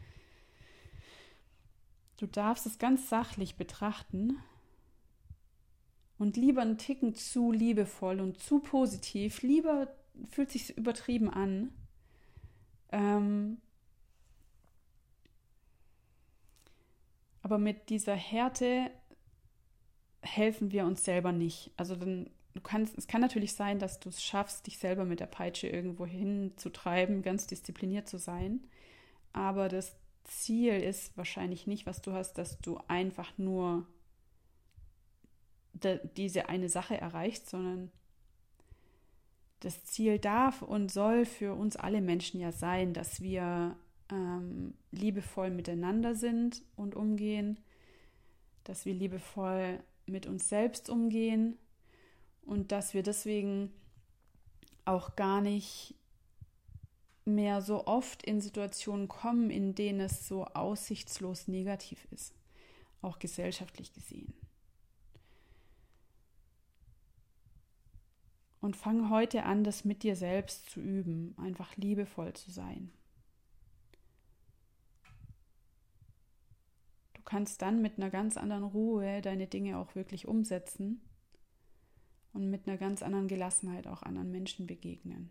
Du darfst es ganz sachlich betrachten und lieber einen Ticken zu liebevoll und zu positiv, lieber fühlt sich übertrieben an. Aber mit dieser Härte helfen wir uns selber nicht. Also es kann natürlich sein, dass du es schaffst, dich selber mit der Peitsche irgendwo hinzutreiben, ganz diszipliniert zu sein. Aber das Ziel ist wahrscheinlich nicht, was du hast, dass du einfach nur diese eine Sache erreichst, sondern das Ziel darf und soll für uns alle Menschen ja sein, dass wir liebevoll miteinander sind und umgehen, dass wir liebevoll mit uns selbst umgehen und dass wir deswegen auch gar nicht mehr so oft in Situationen kommen, in denen es so aussichtslos negativ ist, auch gesellschaftlich gesehen. Und fang heute an, das mit dir selbst zu üben, einfach liebevoll zu sein. Du kannst dann mit einer ganz anderen Ruhe deine Dinge auch wirklich umsetzen und mit einer ganz anderen Gelassenheit auch anderen Menschen begegnen.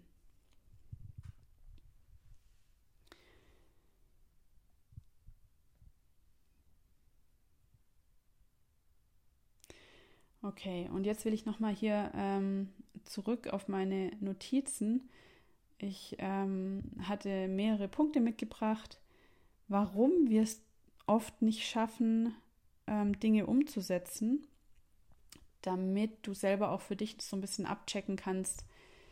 Okay, und jetzt will ich nochmal hier zurück auf meine Notizen. Ich hatte mehrere Punkte mitgebracht, warum wir es oft nicht schaffen, Dinge umzusetzen, damit du selber auch für dich so ein bisschen abchecken kannst,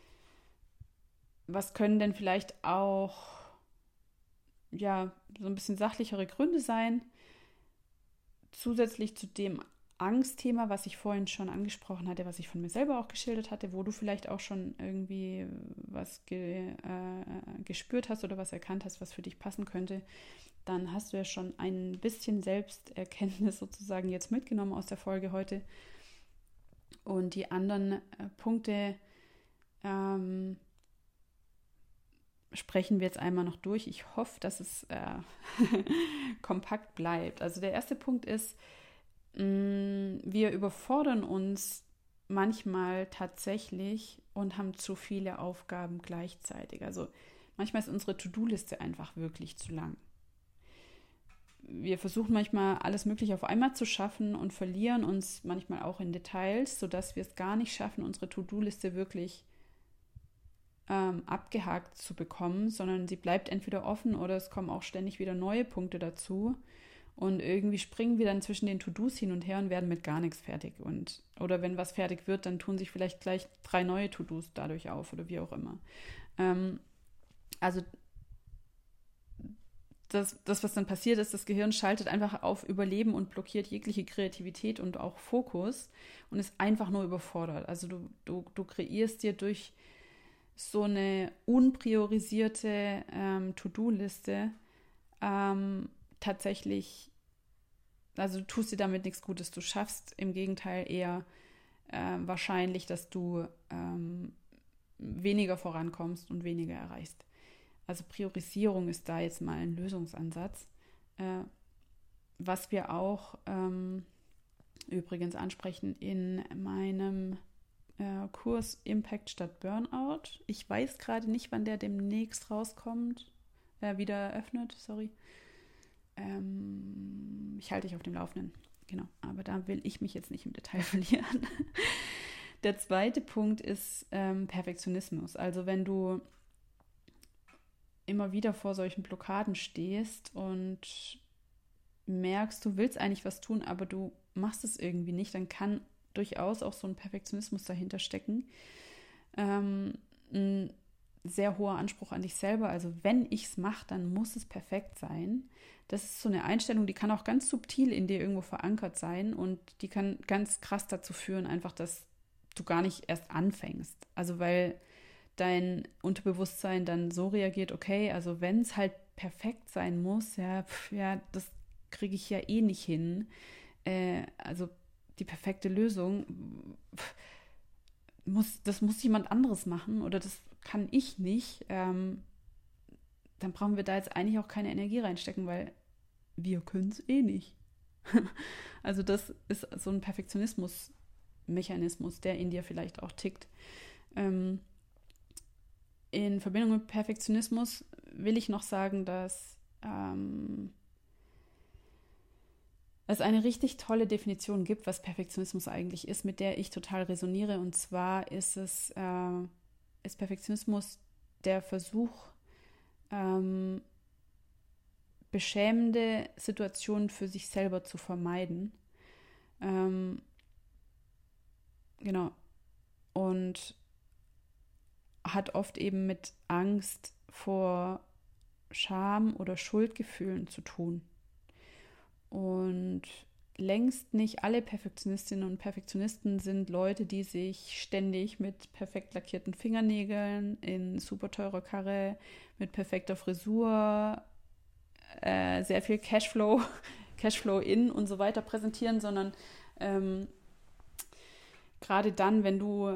was können denn vielleicht auch ja so ein bisschen sachlichere Gründe sein, zusätzlich zu dem Angstthema, was ich vorhin schon angesprochen hatte, was ich von mir selber auch geschildert hatte, wo du vielleicht auch schon irgendwie was gespürt hast oder was erkannt hast, was für dich passen könnte, dann hast du ja schon ein bisschen Selbsterkenntnis sozusagen jetzt mitgenommen aus der Folge heute. Und die anderen Punkte sprechen wir jetzt einmal noch durch. Ich hoffe, dass es kompakt bleibt. Also der erste Punkt ist, wir überfordern uns manchmal tatsächlich und haben zu viele Aufgaben gleichzeitig. Also manchmal ist unsere To-Do-Liste einfach wirklich zu lang. Wir versuchen manchmal alles Mögliche auf einmal zu schaffen und verlieren uns manchmal auch in Details, sodass wir es gar nicht schaffen, unsere To-Do-Liste wirklich abgehakt zu bekommen, sondern sie bleibt entweder offen oder es kommen auch ständig wieder neue Punkte dazu. Und irgendwie springen wir dann zwischen den To-Dos hin und her und werden mit gar nichts fertig. Oder wenn was fertig wird, dann tun sich vielleicht gleich 3 neue To-Dos dadurch auf oder wie auch immer. Also das, was dann passiert ist, das Gehirn schaltet einfach auf Überleben und blockiert jegliche Kreativität und auch Fokus und ist einfach nur überfordert. Also du kreierst dir durch so eine unpriorisierte To-Do-Liste tatsächlich, also du tust dir damit nichts Gutes. Du schaffst im Gegenteil eher wahrscheinlich, dass du weniger vorankommst und weniger erreichst. Also Priorisierung ist da jetzt mal ein Lösungsansatz. Was wir auch übrigens ansprechen in meinem Kurs Impact statt Burnout. Ich weiß gerade nicht, wann der demnächst rauskommt, wieder eröffnet, sorry. Ich halte dich auf dem Laufenden. Genau, aber da will ich mich jetzt nicht im Detail verlieren. Der zweite Punkt ist Perfektionismus. Also wenn du immer wieder vor solchen Blockaden stehst und merkst, du willst eigentlich was tun, aber du machst es irgendwie nicht, dann kann durchaus auch so ein Perfektionismus dahinter stecken. Ein sehr hoher Anspruch an dich selber. Also wenn ich es mache, dann muss es perfekt sein. Das ist so eine Einstellung, die kann auch ganz subtil in dir irgendwo verankert sein und die kann ganz krass dazu führen, einfach, dass du gar nicht erst anfängst. Also weil dein Unterbewusstsein dann so reagiert, okay, also wenn es halt perfekt sein muss, ja, das kriege ich ja eh nicht hin. Also die perfekte Lösung, das muss jemand anderes machen oder das kann ich nicht. Dann brauchen wir da jetzt eigentlich auch keine Energie reinstecken, weil wir können es eh nicht. Also das ist so ein Perfektionismus-Mechanismus, der in dir vielleicht auch tickt. In Verbindung mit Perfektionismus will ich noch sagen, dass es eine richtig tolle Definition gibt, was Perfektionismus eigentlich ist, mit der ich total resoniere. Und zwar ist Perfektionismus der Versuch, beschämende Situationen für sich selber zu vermeiden. Genau. Und hat oft eben mit Angst vor Scham oder Schuldgefühlen zu tun. Und längst nicht alle Perfektionistinnen und Perfektionisten sind Leute, die sich ständig mit perfekt lackierten Fingernägeln, in super teurer Karre, mit perfekter Frisur, sehr viel Cashflow in und so weiter präsentieren, sondern gerade dann, wenn du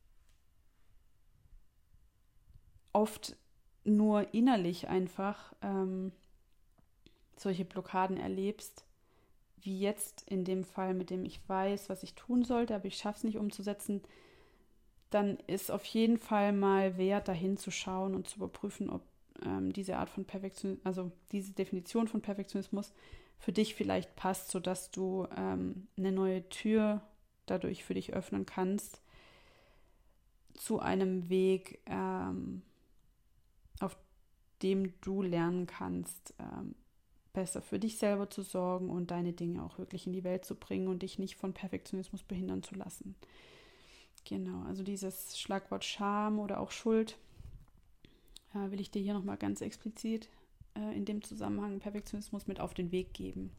oft nur innerlich einfach solche Blockaden erlebst, wie jetzt in dem Fall, mit dem ich weiß, was ich tun sollte, aber ich schaffe es nicht umzusetzen, dann ist auf jeden Fall mal wert, dahin zu schauen und zu überprüfen, ob diese Art von Perfektionismus, also diese Definition von Perfektionismus für dich vielleicht passt, sodass du eine neue Tür dadurch für dich öffnen kannst zu einem Weg, auf dem du lernen kannst, besser für dich selber zu sorgen und deine Dinge auch wirklich in die Welt zu bringen und dich nicht von Perfektionismus behindern zu lassen. Genau, also dieses Schlagwort Scham oder auch Schuld will ich dir hier nochmal ganz explizit in dem Zusammenhang Perfektionismus mit auf den Weg geben.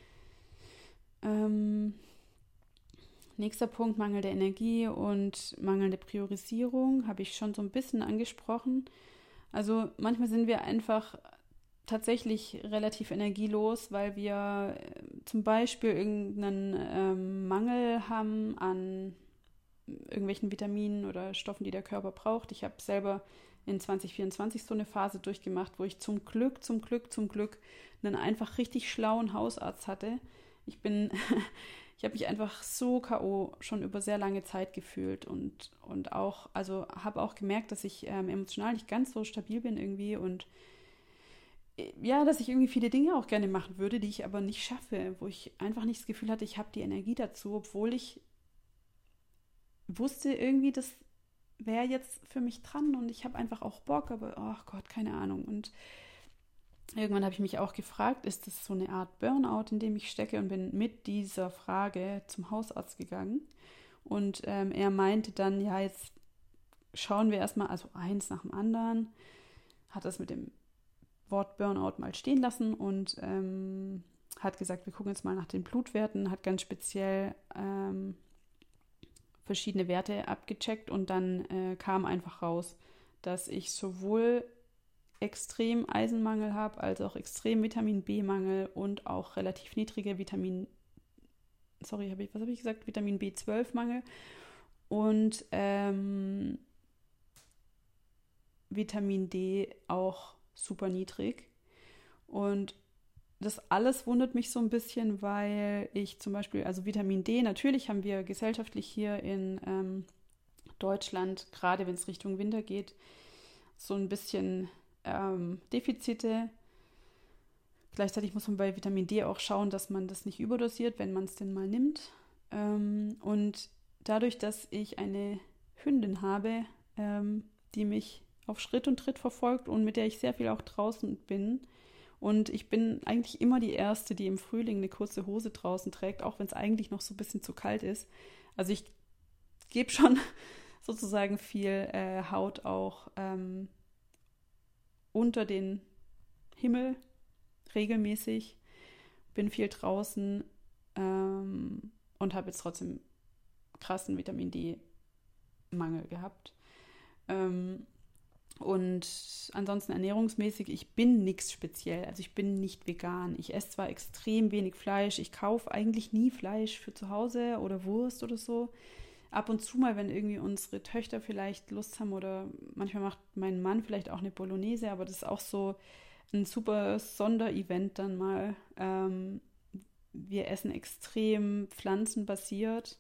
Nächster Punkt, mangelnde Energie und mangelnde Priorisierung, habe ich schon so ein bisschen angesprochen. Also manchmal sind wir einfach tatsächlich relativ energielos, weil wir zum Beispiel irgendeinen Mangel haben an irgendwelchen Vitaminen oder Stoffen, die der Körper braucht. Ich habe selber in 2024 so eine Phase durchgemacht, wo ich zum Glück einen einfach richtig schlauen Hausarzt hatte. Ich habe mich einfach so K.O. schon über sehr lange Zeit gefühlt und auch, also habe auch gemerkt, dass ich emotional nicht ganz so stabil bin irgendwie und ja, dass ich irgendwie viele Dinge auch gerne machen würde, die ich aber nicht schaffe, wo ich einfach nicht das Gefühl hatte, ich habe die Energie dazu, obwohl ich wusste irgendwie, das wäre jetzt für mich dran und ich habe einfach auch Bock, aber oh Gott, keine Ahnung. Und irgendwann habe ich mich auch gefragt, ist das so eine Art Burnout, in dem ich stecke, und bin mit dieser Frage zum Hausarzt gegangen. Und er meinte dann, ja, jetzt schauen wir erstmal, also eins nach dem anderen, hat das mit dem Wort Burnout mal stehen lassen und hat gesagt, wir gucken jetzt mal nach den Blutwerten, hat ganz speziell verschiedene Werte abgecheckt und dann kam einfach raus, dass ich sowohl extrem Eisenmangel habe, als auch extrem Vitamin B-Mangel und auch relativ niedrige Vitamin B12-Mangel und Vitamin D auch super niedrig. Und das alles wundert mich so ein bisschen, weil ich zum Beispiel, also Vitamin D, natürlich haben wir gesellschaftlich hier in Deutschland, gerade wenn es Richtung Winter geht, so ein bisschen Defizite. Gleichzeitig muss man bei Vitamin D auch schauen, dass man das nicht überdosiert, wenn man es denn mal nimmt. Und dadurch, dass ich eine Hündin habe, die mich auf Schritt und Tritt verfolgt und mit der ich sehr viel auch draußen bin, und ich bin eigentlich immer die Erste, die im Frühling eine kurze Hose draußen trägt, auch wenn es eigentlich noch so ein bisschen zu kalt ist. Also ich gebe schon sozusagen viel Haut auch unter den Himmel regelmäßig, bin viel draußen und habe jetzt trotzdem krassen Vitamin D-Mangel gehabt. Und ansonsten ernährungsmäßig, ich bin nichts speziell, also ich bin nicht vegan. Ich esse zwar extrem wenig Fleisch, ich kaufe eigentlich nie Fleisch für zu Hause oder Wurst oder so. Ab und zu mal, wenn irgendwie unsere Töchter vielleicht Lust haben oder manchmal macht mein Mann vielleicht auch eine Bolognese, aber das ist auch so ein super Sonderevent dann mal. Wir essen extrem pflanzenbasiert.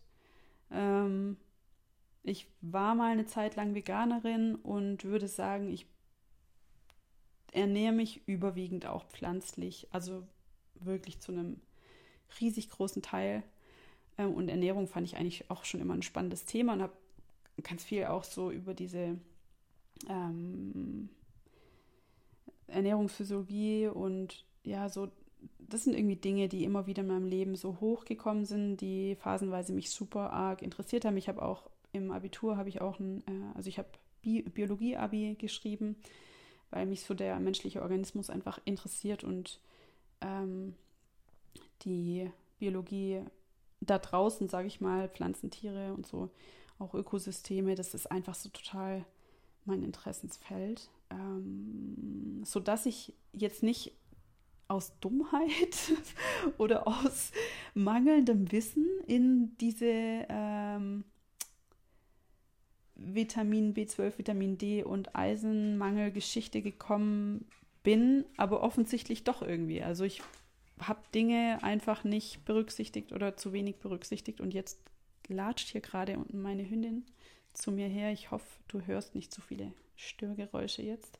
Ich war mal eine Zeit lang Veganerin und würde sagen, ich ernähre mich überwiegend auch pflanzlich, also wirklich zu einem riesig großen Teil. Und Ernährung fand ich eigentlich auch schon immer ein spannendes Thema und habe ganz viel auch so über diese Ernährungsphysiologie und ja, so, das sind irgendwie Dinge, die immer wieder in meinem Leben so hochgekommen sind, die phasenweise mich super arg interessiert haben. Ich habe auch im Abitur, habe ich auch also ich habe Biologie-Abi geschrieben, weil mich so der menschliche Organismus einfach interessiert und die Biologie da draußen, sage ich mal, Pflanzen, Tiere und so, auch Ökosysteme, das ist einfach so total mein Interessensfeld, sodass ich jetzt nicht aus Dummheit oder aus mangelndem Wissen in diese Vitamin B12, Vitamin D und Eisenmangelgeschichte gekommen bin, aber offensichtlich doch irgendwie. Also ich habe Dinge einfach nicht berücksichtigt oder zu wenig berücksichtigt und jetzt latscht hier gerade unten meine Hündin zu mir her. Ich hoffe, du hörst nicht zu viele Störgeräusche jetzt.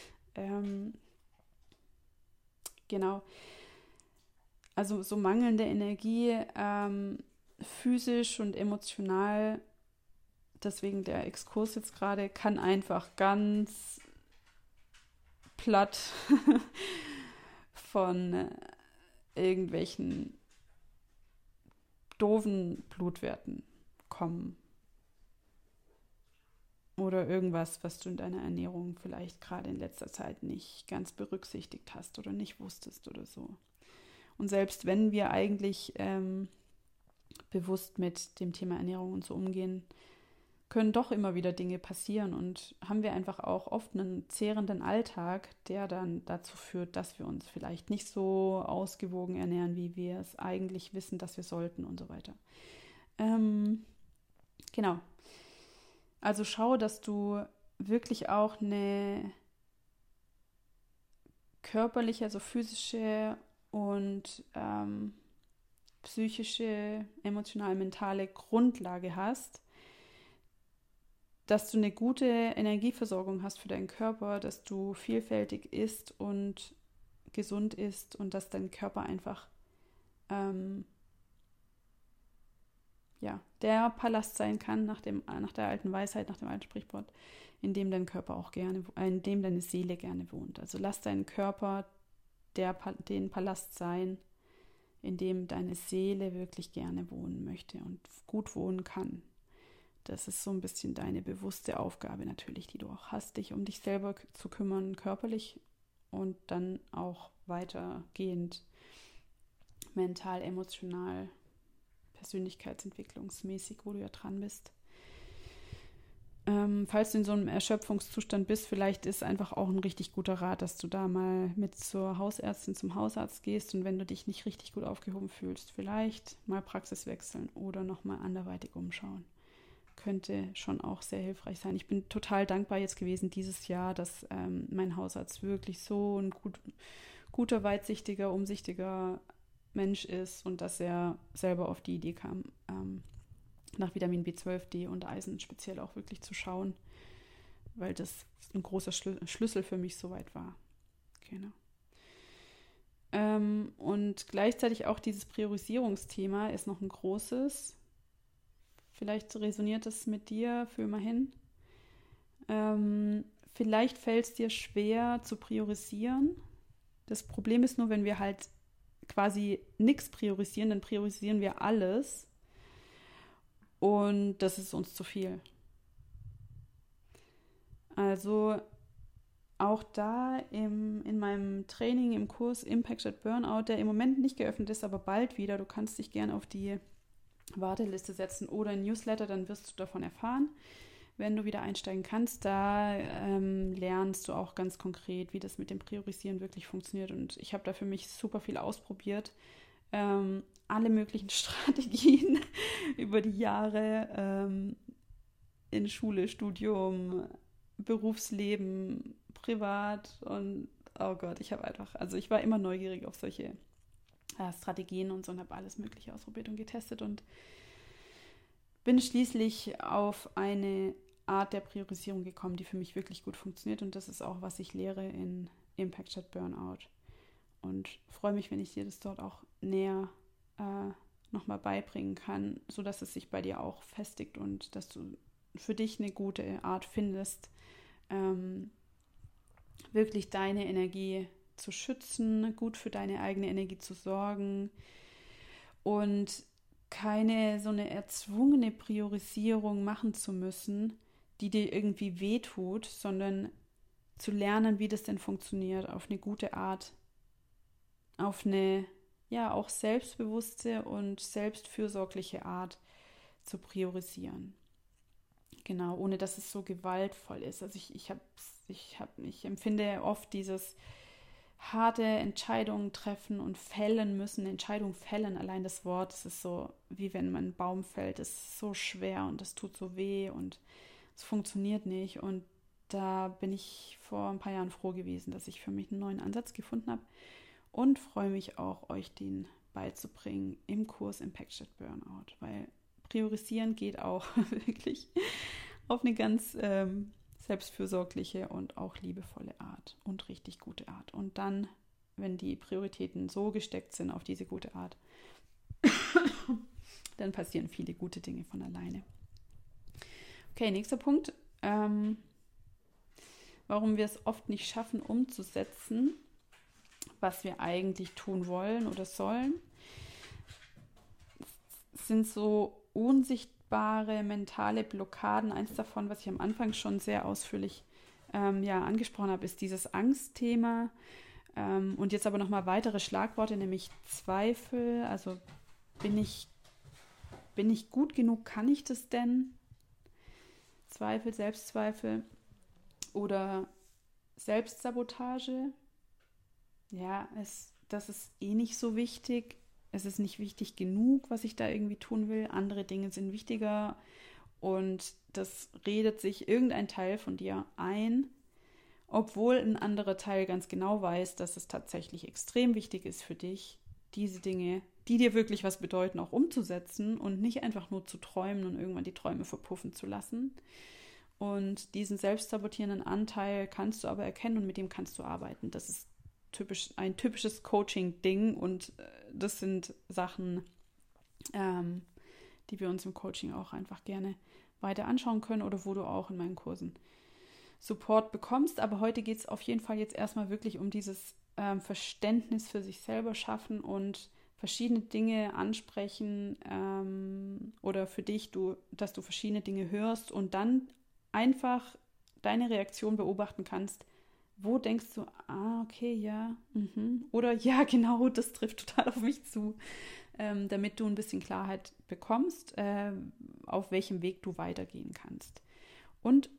Genau. Also so mangelnde Energie, physisch und emotional, deswegen der Exkurs jetzt gerade, kann einfach ganz platt von irgendwelchen doofen Blutwerten kommen. Oder irgendwas, was du in deiner Ernährung vielleicht gerade in letzter Zeit nicht ganz berücksichtigt hast oder nicht wusstest oder so. Und selbst wenn wir eigentlich bewusst mit dem Thema Ernährung und so umgehen, können doch immer wieder Dinge passieren und haben wir einfach auch oft einen zehrenden Alltag, der dann dazu führt, dass wir uns vielleicht nicht so ausgewogen ernähren, wie wir es eigentlich wissen, dass wir sollten und so weiter. Genau. Also schau, dass du wirklich auch eine körperliche, also physische und psychische, emotional-mentale Grundlage hast, dass du eine gute Energieversorgung hast für deinen Körper, dass du vielfältig isst und gesund isst und dass dein Körper einfach der Palast sein kann nach der alten Weisheit, nach dem alten Sprichwort, in dem dein Körper auch gerne, in dem deine Seele gerne wohnt. Also lass deinen Körper den Palast sein, in dem deine Seele wirklich gerne wohnen möchte und gut wohnen kann. Das ist so ein bisschen deine bewusste Aufgabe natürlich, die du auch hast, dich um dich selber zu kümmern, körperlich und dann auch weitergehend mental, emotional, persönlichkeitsentwicklungsmäßig, wo du ja dran bist. Falls du in so einem Erschöpfungszustand bist, vielleicht ist einfach auch ein richtig guter Rat, dass du da mal mit zur Hausärztin, zum Hausarzt gehst und wenn du dich nicht richtig gut aufgehoben fühlst, vielleicht mal Praxis wechseln oder nochmal anderweitig umschauen. Könnte schon auch sehr hilfreich sein. Ich bin total dankbar jetzt gewesen dieses Jahr, dass mein Hausarzt wirklich so ein guter, weitsichtiger, umsichtiger Mensch ist und dass er selber auf die Idee kam, nach Vitamin B12, D und Eisen speziell auch wirklich zu schauen, weil das ein großer Schlüssel für mich soweit war. Genau. Und gleichzeitig auch dieses Priorisierungsthema ist noch ein großes. Vielleicht resoniert es mit dir, fühl mal hin. Vielleicht fällt es dir schwer zu priorisieren. Das Problem ist nur, wenn wir halt quasi nichts priorisieren, dann priorisieren wir alles und das ist uns zu viel. Also auch da in meinem Training, im Kurs Impact statt Burnout, der im Moment nicht geöffnet ist, aber bald wieder, du kannst dich gerne auf die Warteliste setzen oder ein Newsletter, dann wirst du davon erfahren, wenn du wieder einsteigen kannst. Da lernst du auch ganz konkret, wie das mit dem Priorisieren wirklich funktioniert und ich habe da für mich super viel ausprobiert. Alle möglichen Strategien über die Jahre in Schule, Studium, Berufsleben, privat und oh Gott, ich war immer neugierig auf solche Strategien und so und habe alles Mögliche ausprobiert und getestet und bin schließlich auf eine Art der Priorisierung gekommen, die für mich wirklich gut funktioniert und das ist auch, was ich lehre in Impact statt Burnout und freue mich, wenn ich dir das dort auch näher nochmal beibringen kann, sodass es sich bei dir auch festigt und dass du für dich eine gute Art findest, wirklich deine Energie zu schützen, gut für deine eigene Energie zu sorgen und keine so eine erzwungene Priorisierung machen zu müssen, die dir irgendwie wehtut, sondern zu lernen, wie das denn funktioniert, auf eine gute Art, auf eine ja auch selbstbewusste und selbstfürsorgliche Art zu priorisieren. Genau, ohne dass es so gewaltvoll ist. Also ich empfinde oft dieses harte Entscheidungen treffen und fällen müssen. Entscheidungen fällen, allein das Wort, es ist so, wie wenn man einen Baum fällt, es ist so schwer und es tut so weh und es funktioniert nicht. Und da bin ich vor ein paar Jahren froh gewesen, dass ich für mich einen neuen Ansatz gefunden habe und freue mich auch, euch den beizubringen im Kurs Impact Statt Burnout, weil priorisieren geht auch wirklich auf eine ganz selbstfürsorgliche und auch liebevolle Art und richtig gute Art. Und dann, wenn die Prioritäten so gesteckt sind auf diese gute Art, dann passieren viele gute Dinge von alleine. Okay, nächster Punkt. Warum wir es oft nicht schaffen, umzusetzen, was wir eigentlich tun wollen oder sollen, sind so unsichtbare mentale Blockaden. Eins davon, was ich am Anfang schon sehr ausführlich angesprochen habe, ist dieses Angstthema. Und jetzt aber nochmal weitere Schlagworte, nämlich Zweifel. Also bin ich gut genug? Kann ich das denn? Zweifel, Selbstzweifel oder Selbstsabotage. Ja, das ist eh nicht so wichtig. Es ist nicht wichtig genug, was ich da irgendwie tun will. Andere Dinge sind wichtiger und das redet sich irgendein Teil von dir ein, obwohl ein anderer Teil ganz genau weiß, dass es tatsächlich extrem wichtig ist für dich, diese Dinge, die dir wirklich was bedeuten, auch umzusetzen und nicht einfach nur zu träumen und irgendwann die Träume verpuffen zu lassen. Und diesen selbstsabotierenden Anteil kannst du aber erkennen und mit dem kannst du arbeiten. Das ist ein typisches Coaching-Ding und das sind Sachen, die wir uns im Coaching auch einfach gerne weiter anschauen können oder wo du auch in meinen Kursen Support bekommst. Aber heute geht es auf jeden Fall jetzt erstmal wirklich um dieses Verständnis für sich selber schaffen und verschiedene Dinge ansprechen oder für dich, dass du verschiedene Dinge hörst und dann einfach deine Reaktion beobachten kannst. Wo denkst du, okay, ja, oder ja, genau, das trifft total auf mich zu, damit du ein bisschen Klarheit bekommst, auf welchem Weg du weitergehen kannst. Und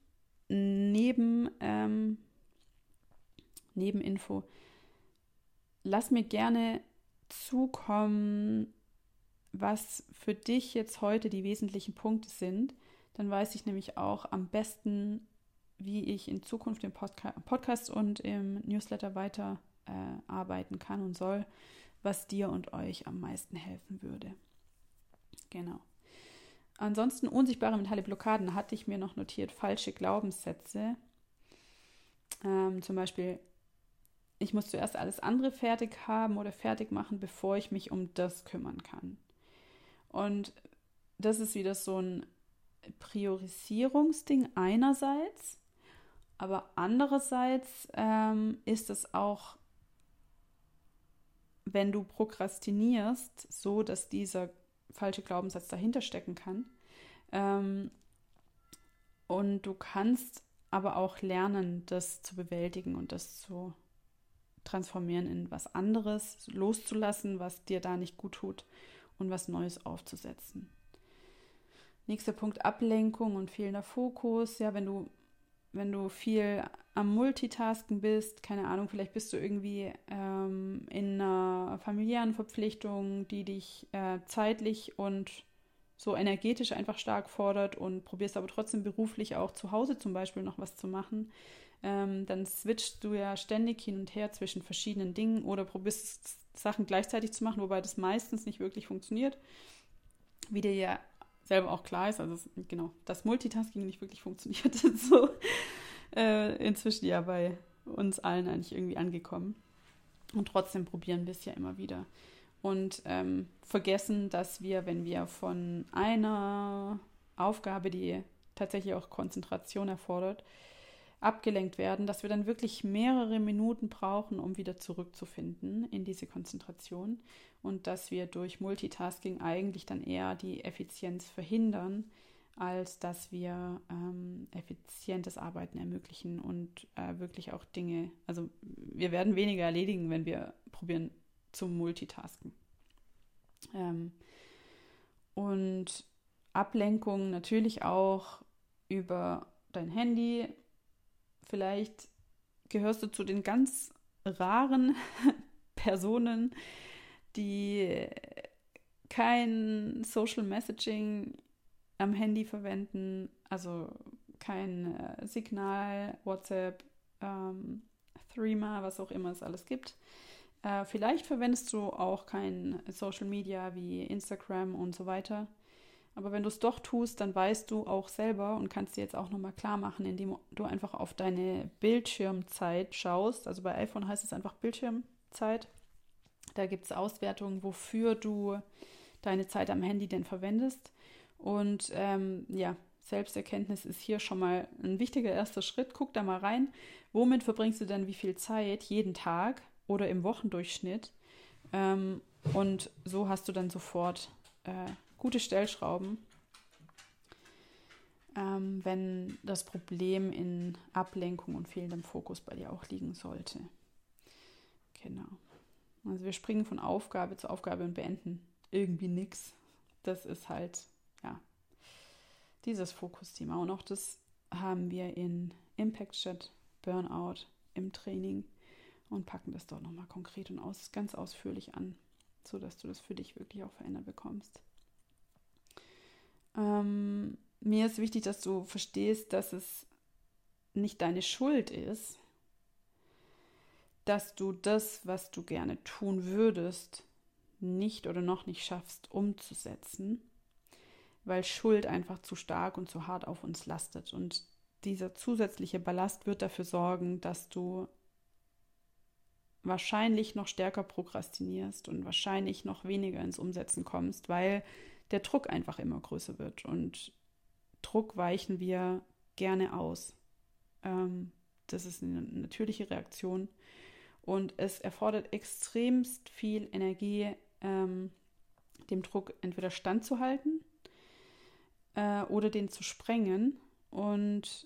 Nebeninfo, lass mir gerne zukommen, was für dich jetzt heute die wesentlichen Punkte sind. Dann weiß ich nämlich auch am besten, wie ich in Zukunft im Podcast und im Newsletter weiter arbeiten kann und soll, was dir und euch am meisten helfen würde. Genau. Ansonsten unsichtbare mentale Blockaden hatte ich mir noch notiert, falsche Glaubenssätze. Zum Beispiel, ich muss zuerst alles andere fertig haben oder fertig machen, bevor ich mich um das kümmern kann. Und das ist wieder so ein Priorisierungsding einerseits, aber andererseits ist es auch, wenn du prokrastinierst, so, dass dieser falsche Glaubenssatz dahinter stecken kann. Und du kannst aber auch lernen, das zu bewältigen und das zu transformieren in was anderes, loszulassen, was dir da nicht gut tut und was Neues aufzusetzen. Nächster Punkt, Ablenkung und fehlender Fokus. Ja, wenn du viel am Multitasken bist, keine Ahnung, vielleicht bist du irgendwie in einer familiären Verpflichtung, die dich zeitlich und so energetisch einfach stark fordert und probierst aber trotzdem beruflich auch zu Hause zum Beispiel noch was zu machen, dann switchst du ja ständig hin und her zwischen verschiedenen Dingen oder probierst Sachen gleichzeitig zu machen, wobei das meistens nicht wirklich funktioniert, wie dir ja selber auch klar ist, also genau, dass Multitasking nicht wirklich funktioniert, so inzwischen ja bei uns allen eigentlich irgendwie angekommen. Und trotzdem probieren wir es ja immer wieder. Und vergessen, dass wir, wenn wir von einer Aufgabe, die tatsächlich auch Konzentration erfordert, abgelenkt werden, dass wir dann wirklich mehrere Minuten brauchen, um wieder zurückzufinden in diese Konzentration und dass wir durch Multitasking eigentlich dann eher die Effizienz verhindern, als dass wir effizientes Arbeiten ermöglichen und wirklich auch Dinge, also wir werden weniger erledigen, wenn wir probieren zu multitasken. Und Ablenkung natürlich auch über dein Handy. Vielleicht gehörst du zu den ganz raren Personen, die kein Social Messaging am Handy verwenden, also kein Signal, WhatsApp, Threema, was auch immer es alles gibt. Vielleicht verwendest du auch kein Social Media wie Instagram und so weiter. Aber wenn du es doch tust, dann weißt du auch selber und kannst dir jetzt auch nochmal klar machen, indem du einfach auf deine Bildschirmzeit schaust. Also bei iPhone heißt es einfach Bildschirmzeit. Da gibt es Auswertungen, wofür du deine Zeit am Handy denn verwendest. Und Selbsterkenntnis ist hier schon mal ein wichtiger erster Schritt. Guck da mal rein. Womit verbringst du denn wie viel Zeit jeden Tag oder im Wochendurchschnitt? Und so hast du dann sofort gute Stellschrauben, wenn das Problem in Ablenkung und fehlendem Fokus bei dir auch liegen sollte. Genau. Also wir springen von Aufgabe zu Aufgabe und beenden irgendwie nichts. Das ist halt, dieses Fokusthema. Und auch das haben wir in Impact Chat, Burnout im Training und packen das dort nochmal konkret und ganz ausführlich an, sodass du das für dich wirklich auch verändert bekommst. Mir ist wichtig, dass du verstehst, dass es nicht deine Schuld ist, dass du das, was du gerne tun würdest, nicht oder noch nicht schaffst umzusetzen, weil Schuld einfach zu stark und zu hart auf uns lastet. Und dieser zusätzliche Ballast wird dafür sorgen, dass du wahrscheinlich noch stärker prokrastinierst und wahrscheinlich noch weniger ins Umsetzen kommst, weil der Druck einfach immer größer wird. Und Druck weichen wir gerne aus. Das ist eine natürliche Reaktion. Und es erfordert extremst viel Energie, dem Druck entweder standzuhalten oder den zu sprengen und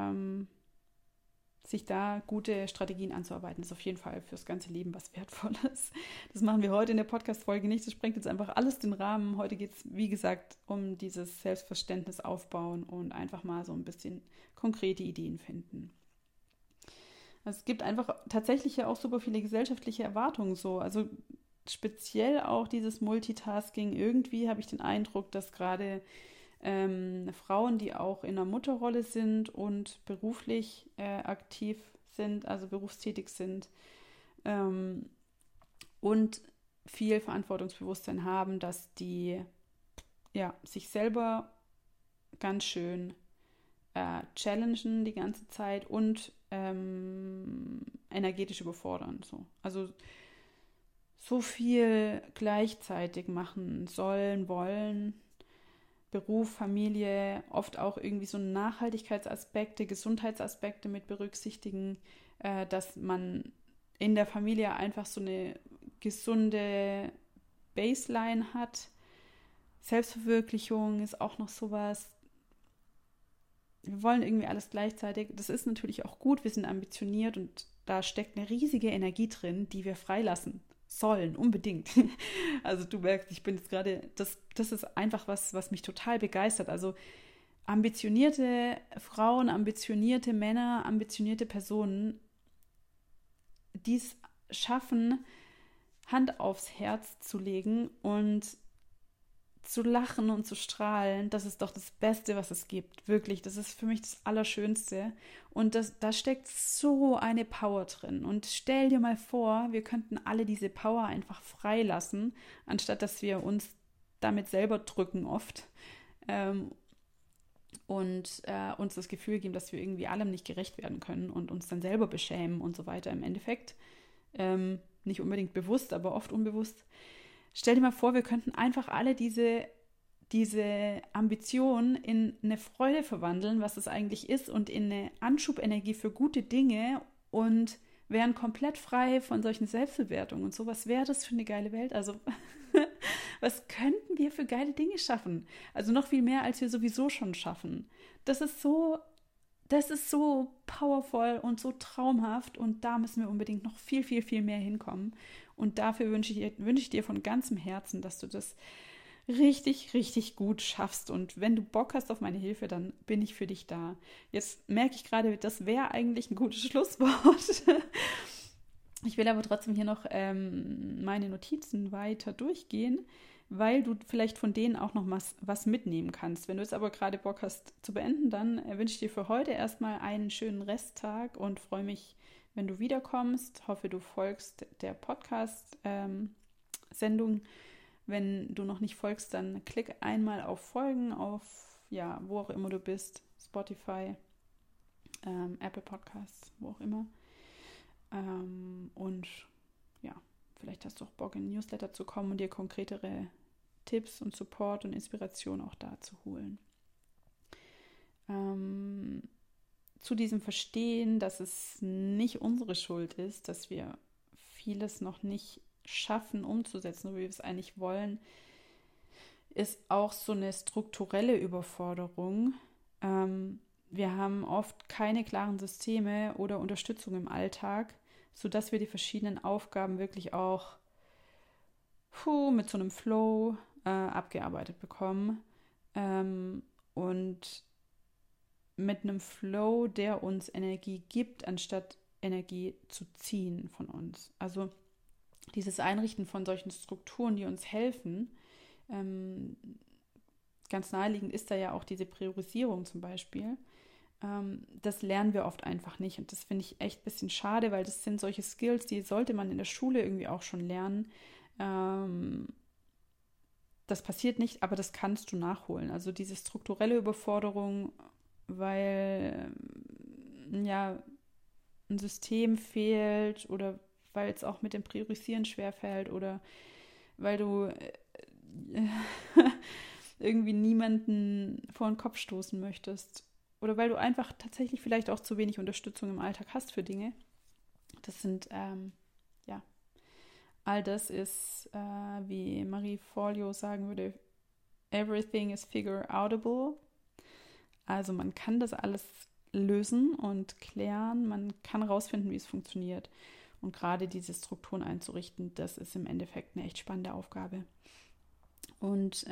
sich da gute Strategien anzuarbeiten, ist auf jeden Fall fürs ganze Leben was Wertvolles. Das machen wir heute in der Podcast-Folge nicht. Das sprengt jetzt einfach alles den Rahmen. Heute geht es, wie gesagt, um dieses Selbstverständnis aufbauen und einfach mal so ein bisschen konkrete Ideen finden. Es gibt einfach tatsächlich ja auch super viele gesellschaftliche Erwartungen so. Also speziell auch dieses Multitasking. Irgendwie habe ich den Eindruck, dass gerade Frauen, die auch in einer Mutterrolle sind und beruflich aktiv sind, also berufstätig sind und viel Verantwortungsbewusstsein haben, dass die sich selber ganz schön challengen die ganze Zeit und energetisch überfordern. So. Also so viel gleichzeitig machen sollen, wollen, Beruf, Familie, oft auch irgendwie so Nachhaltigkeitsaspekte, Gesundheitsaspekte mit berücksichtigen, dass man in der Familie einfach so eine gesunde Baseline hat. Selbstverwirklichung ist auch noch sowas. Wir wollen irgendwie alles gleichzeitig. Das ist natürlich auch gut, wir sind ambitioniert und da steckt eine riesige Energie drin, die wir freilassen sollen, unbedingt. Also du merkst, ich bin jetzt gerade, das ist einfach was mich total begeistert. Also ambitionierte Frauen, ambitionierte Männer, ambitionierte Personen, die es schaffen, Hand aufs Herz zu legen und zu lachen und zu strahlen, das ist doch das Beste, was es gibt. Wirklich, das ist für mich das Allerschönste. Und da steckt so eine Power drin. Und stell dir mal vor, wir könnten alle diese Power einfach freilassen, anstatt dass wir uns damit selber drücken oft und uns das Gefühl geben, dass wir irgendwie allem nicht gerecht werden können und uns dann selber beschämen und so weiter. Im Endeffekt nicht unbedingt bewusst, aber oft unbewusst. Stell dir mal vor, wir könnten einfach alle diese diese Ambition in eine Freude verwandeln, was es eigentlich ist, und in eine Anschubenergie für gute Dinge und wären komplett frei von solchen Selbstbewertungen und so. Was wäre das für eine geile Welt? Also was könnten wir für geile Dinge schaffen? Also noch viel mehr, als wir sowieso schon schaffen. Das ist so powerful und so traumhaft, und da müssen wir unbedingt noch viel, viel, viel mehr hinkommen. Und dafür wünsche ich dir von ganzem Herzen, dass du das richtig, richtig gut schaffst. Und wenn du Bock hast auf meine Hilfe, dann bin ich für dich da. Jetzt merke ich gerade, das wäre eigentlich ein gutes Schlusswort. Ich will aber trotzdem hier noch meine Notizen weiter durchgehen, weil du vielleicht von denen auch noch was mitnehmen kannst. Wenn du jetzt aber gerade Bock hast zu beenden, dann wünsche ich dir für heute erstmal einen schönen Resttag und freue mich, wenn du wiederkommst. Hoffe, du folgst der Podcast-Sendung. Wenn du noch nicht folgst, dann klick einmal auf Folgen, auf, ja, wo auch immer du bist, Spotify, Apple Podcasts, wo auch immer. Und ja, vielleicht hast du auch Bock, in den Newsletter zu kommen und dir konkretere Tipps und Support und Inspiration auch da zu holen. Zu diesem Verstehen, dass es nicht unsere Schuld ist, dass wir vieles noch nicht schaffen umzusetzen, so wie wir es eigentlich wollen, ist auch so eine strukturelle Überforderung. Wir haben oft keine klaren Systeme oder Unterstützung im Alltag, sodass wir die verschiedenen Aufgaben wirklich auch mit so einem Flow abgearbeitet bekommen. Und mit einem Flow, der uns Energie gibt, anstatt Energie zu ziehen von uns. Also dieses Einrichten von solchen Strukturen, die uns helfen, ganz naheliegend ist da ja auch diese Priorisierung zum Beispiel. Das lernen wir oft einfach nicht, und das finde ich echt ein bisschen schade, weil das sind solche Skills, die sollte man in der Schule irgendwie auch schon lernen. Das passiert nicht, aber das kannst du nachholen. Also diese strukturelle Überforderung, weil ja ein System fehlt oder weil es auch mit dem Priorisieren schwerfällt oder weil du irgendwie niemanden vor den Kopf stoßen möchtest oder weil du einfach tatsächlich vielleicht auch zu wenig Unterstützung im Alltag hast für Dinge. Das sind, ja, all das ist, wie Marie Forleo sagen würde, everything is figure-outable. Also man kann das alles lösen und klären, man kann rausfinden, wie es funktioniert. Und gerade diese Strukturen einzurichten, das ist im Endeffekt eine echt spannende Aufgabe. Und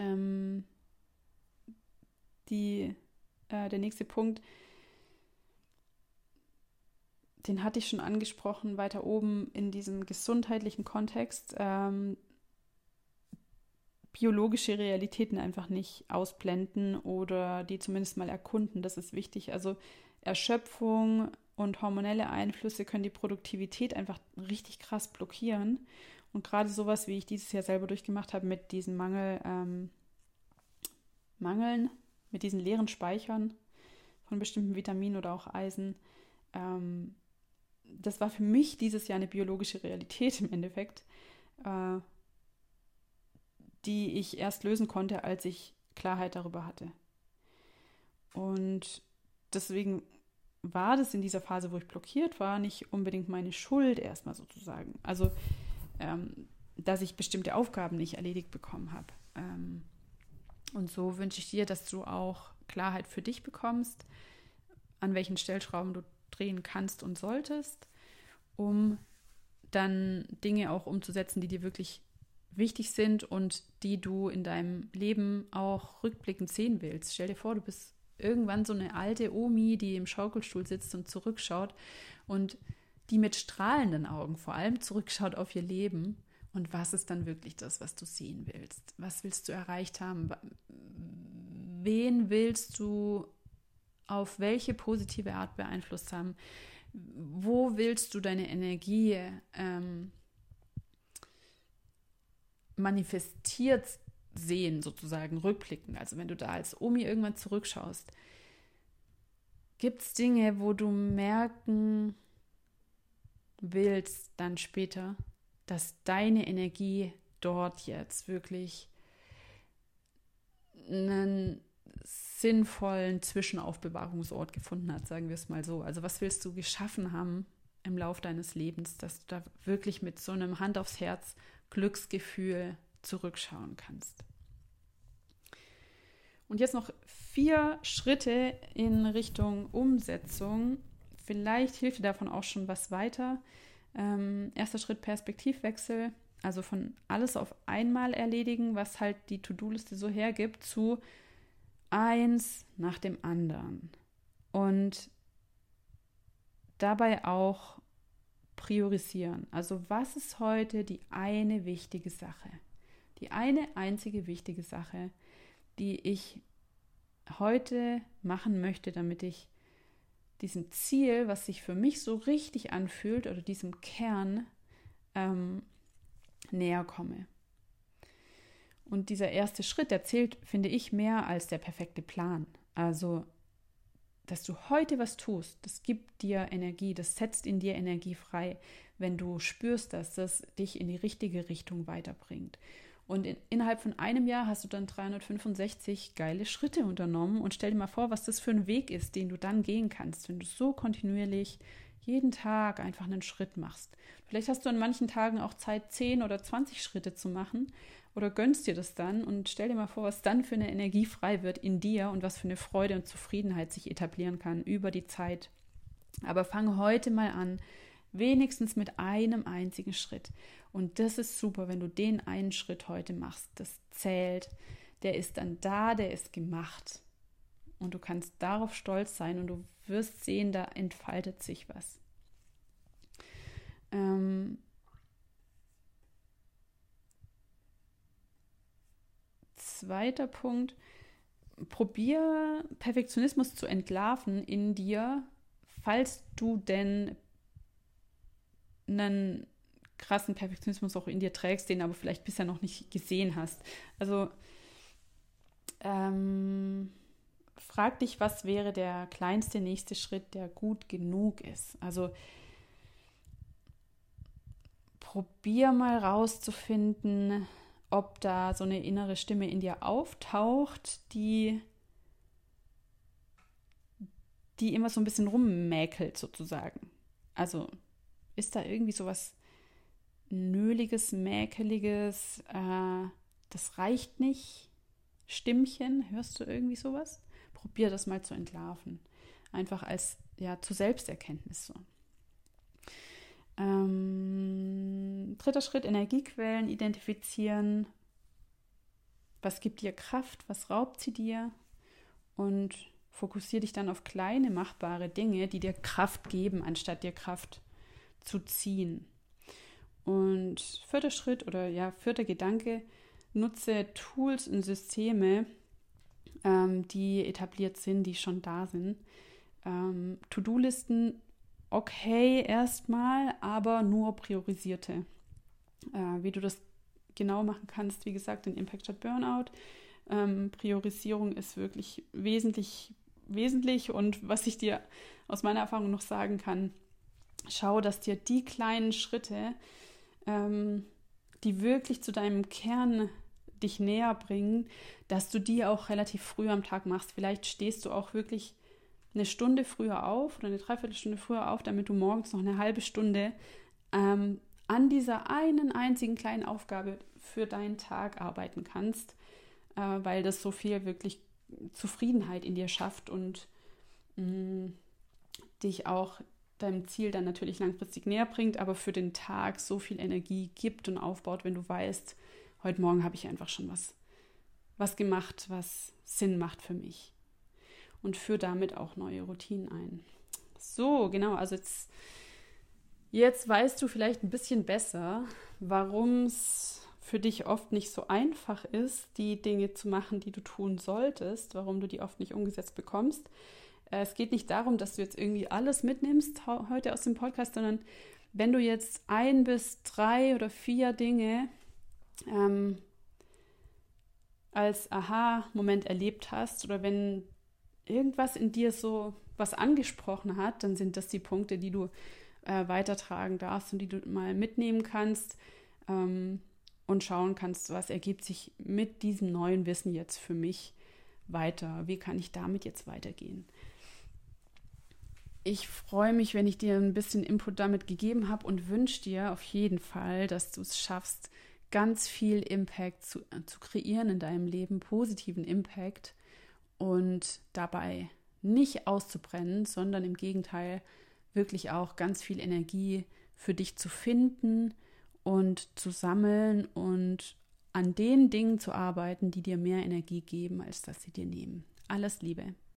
der nächste Punkt, den hatte ich schon angesprochen, weiter oben in diesem gesundheitlichen Kontext, biologische Realitäten einfach nicht ausblenden oder die zumindest mal erkunden. Das ist wichtig. Also Erschöpfung und hormonelle Einflüsse können die Produktivität einfach richtig krass blockieren. Und gerade sowas, wie ich dieses Jahr selber durchgemacht habe mit diesen Mangeln, mit diesen leeren Speichern von bestimmten Vitaminen oder auch Eisen, das war für mich dieses Jahr eine biologische Realität im Endeffekt, die ich erst lösen konnte, als ich Klarheit darüber hatte. Und deswegen war das in dieser Phase, wo ich blockiert war, nicht unbedingt meine Schuld erstmal sozusagen. Also, dass ich bestimmte Aufgaben nicht erledigt bekommen habe. Und so wünsche ich dir, dass du auch Klarheit für dich bekommst, an welchen Stellschrauben du drehen kannst und solltest, um dann Dinge auch umzusetzen, die dir wirklich wichtig sind und die du in deinem Leben auch rückblickend sehen willst. Stell dir vor, du bist irgendwann so eine alte Omi, die im Schaukelstuhl sitzt und zurückschaut und die mit strahlenden Augen vor allem zurückschaut auf ihr Leben. Und was ist dann wirklich das, was du sehen willst? Was willst du erreicht haben? Wen willst du auf welche positive Art beeinflusst haben? Wo willst du deine Energie manifestiert sehen, sozusagen rückblicken? Also wenn du da als Omi irgendwann zurückschaust, gibt es Dinge, wo du merken willst dann später, dass deine Energie dort jetzt wirklich einen sinnvollen Zwischenaufbewahrungsort gefunden hat, sagen wir es mal so. Also was willst du geschaffen haben im Lauf deines Lebens, dass du da wirklich mit so einem Hand aufs Herz Glücksgefühl zurückschauen kannst. Und jetzt noch 4 Schritte in Richtung Umsetzung. Vielleicht hilft dir davon auch schon was weiter. Erster Schritt Perspektivwechsel, also von alles auf einmal erledigen, was halt die To-Do-Liste so hergibt, zu eins nach dem anderen. Und dabei auch priorisieren. Also was ist heute die eine wichtige Sache? Die eine einzige wichtige Sache, die ich heute machen möchte, damit ich diesem Ziel, was sich für mich so richtig anfühlt, oder diesem Kern näher komme. Und dieser erste Schritt, der zählt, finde ich, mehr als der perfekte Plan. Also, dass du heute was tust, das gibt dir Energie, das setzt in dir Energie frei, wenn du spürst, dass das dich in die richtige Richtung weiterbringt. Und innerhalb von einem Jahr hast du dann 365 geile Schritte unternommen und stell dir mal vor, was das für ein Weg ist, den du dann gehen kannst, wenn du so kontinuierlich jeden Tag einfach einen Schritt machst. Vielleicht hast du an manchen Tagen auch Zeit, 10 oder 20 Schritte zu machen oder gönnst dir das dann und stell dir mal vor, was dann für eine Energie frei wird in dir und was für eine Freude und Zufriedenheit sich etablieren kann über die Zeit. Aber fang heute mal an, wenigstens mit einem einzigen Schritt. Und das ist super, wenn du den einen Schritt heute machst. Das zählt, der ist dann da, der ist gemacht. Und du kannst darauf stolz sein und du wirst sehen, da entfaltet sich was. Zweiter Punkt, probier Perfektionismus zu entlarven in dir, falls du denn einen krassen Perfektionismus auch in dir trägst, den aber vielleicht bisher noch nicht gesehen hast. Also frag dich, was wäre der kleinste nächste Schritt, der gut genug ist. Also probier mal rauszufinden, ob da so eine innere Stimme in dir auftaucht, die immer so ein bisschen rummäkelt sozusagen. Also ist da irgendwie sowas Nöliges, Mäkeliges, das reicht nicht, Stimmchen, hörst du irgendwie sowas? Probier das mal zu entlarven. Einfach als, zur Selbsterkenntnis so. Dritter Schritt, Energiequellen identifizieren. Was gibt dir Kraft? Was raubt sie dir? Und fokussiere dich dann auf kleine, machbare Dinge, die dir Kraft geben, anstatt dir Kraft zu ziehen. Und vierter Schritt vierter Gedanke, nutze Tools und Systeme, die etabliert sind, die schon da sind. To-Do-Listen, okay erstmal, aber nur priorisierte. Wie du das genau machen kannst, wie gesagt, in Impact statt Burnout. Priorisierung ist wirklich wesentlich und was ich dir aus meiner Erfahrung noch sagen kann, schau, dass dir die kleinen Schritte, die wirklich zu deinem Kern dich näher bringen, dass du die auch relativ früh am Tag machst. Vielleicht stehst du auch wirklich eine Stunde früher auf oder eine Dreiviertelstunde früher auf, damit du morgens noch eine halbe Stunde an dieser einen einzigen kleinen Aufgabe für deinen Tag arbeiten kannst, weil das so viel wirklich Zufriedenheit in dir schafft und dich auch deinem Ziel dann natürlich langfristig näher bringt, aber für den Tag so viel Energie gibt und aufbaut, wenn du weißt, heute Morgen habe ich einfach schon was gemacht, was Sinn macht für mich. Und führe damit auch neue Routinen ein. So, genau, also jetzt weißt du vielleicht ein bisschen besser, warum es für dich oft nicht so einfach ist, die Dinge zu machen, die du tun solltest, warum du die oft nicht umgesetzt bekommst. Es geht nicht darum, dass du jetzt irgendwie alles mitnimmst heute aus dem Podcast, sondern wenn du jetzt 1 bis 3 oder 4 Dinge als Aha-Moment erlebt hast oder wenn irgendwas in dir so was angesprochen hat, dann sind das die Punkte, die du weitertragen darfst und die du mal mitnehmen kannst. und schauen kannst, was ergibt sich mit diesem neuen Wissen jetzt für mich weiter? Wie kann ich damit jetzt weitergehen? Ich freue mich, wenn ich dir ein bisschen Input damit gegeben habe und wünsche dir auf jeden Fall, dass du es schaffst, ganz viel Impact zu kreieren in deinem Leben, positiven Impact und dabei nicht auszubrennen, sondern im Gegenteil wirklich auch ganz viel Energie für dich zu finden und zu sammeln und an den Dingen zu arbeiten, die dir mehr Energie geben, als dass sie dir nehmen. Alles Liebe.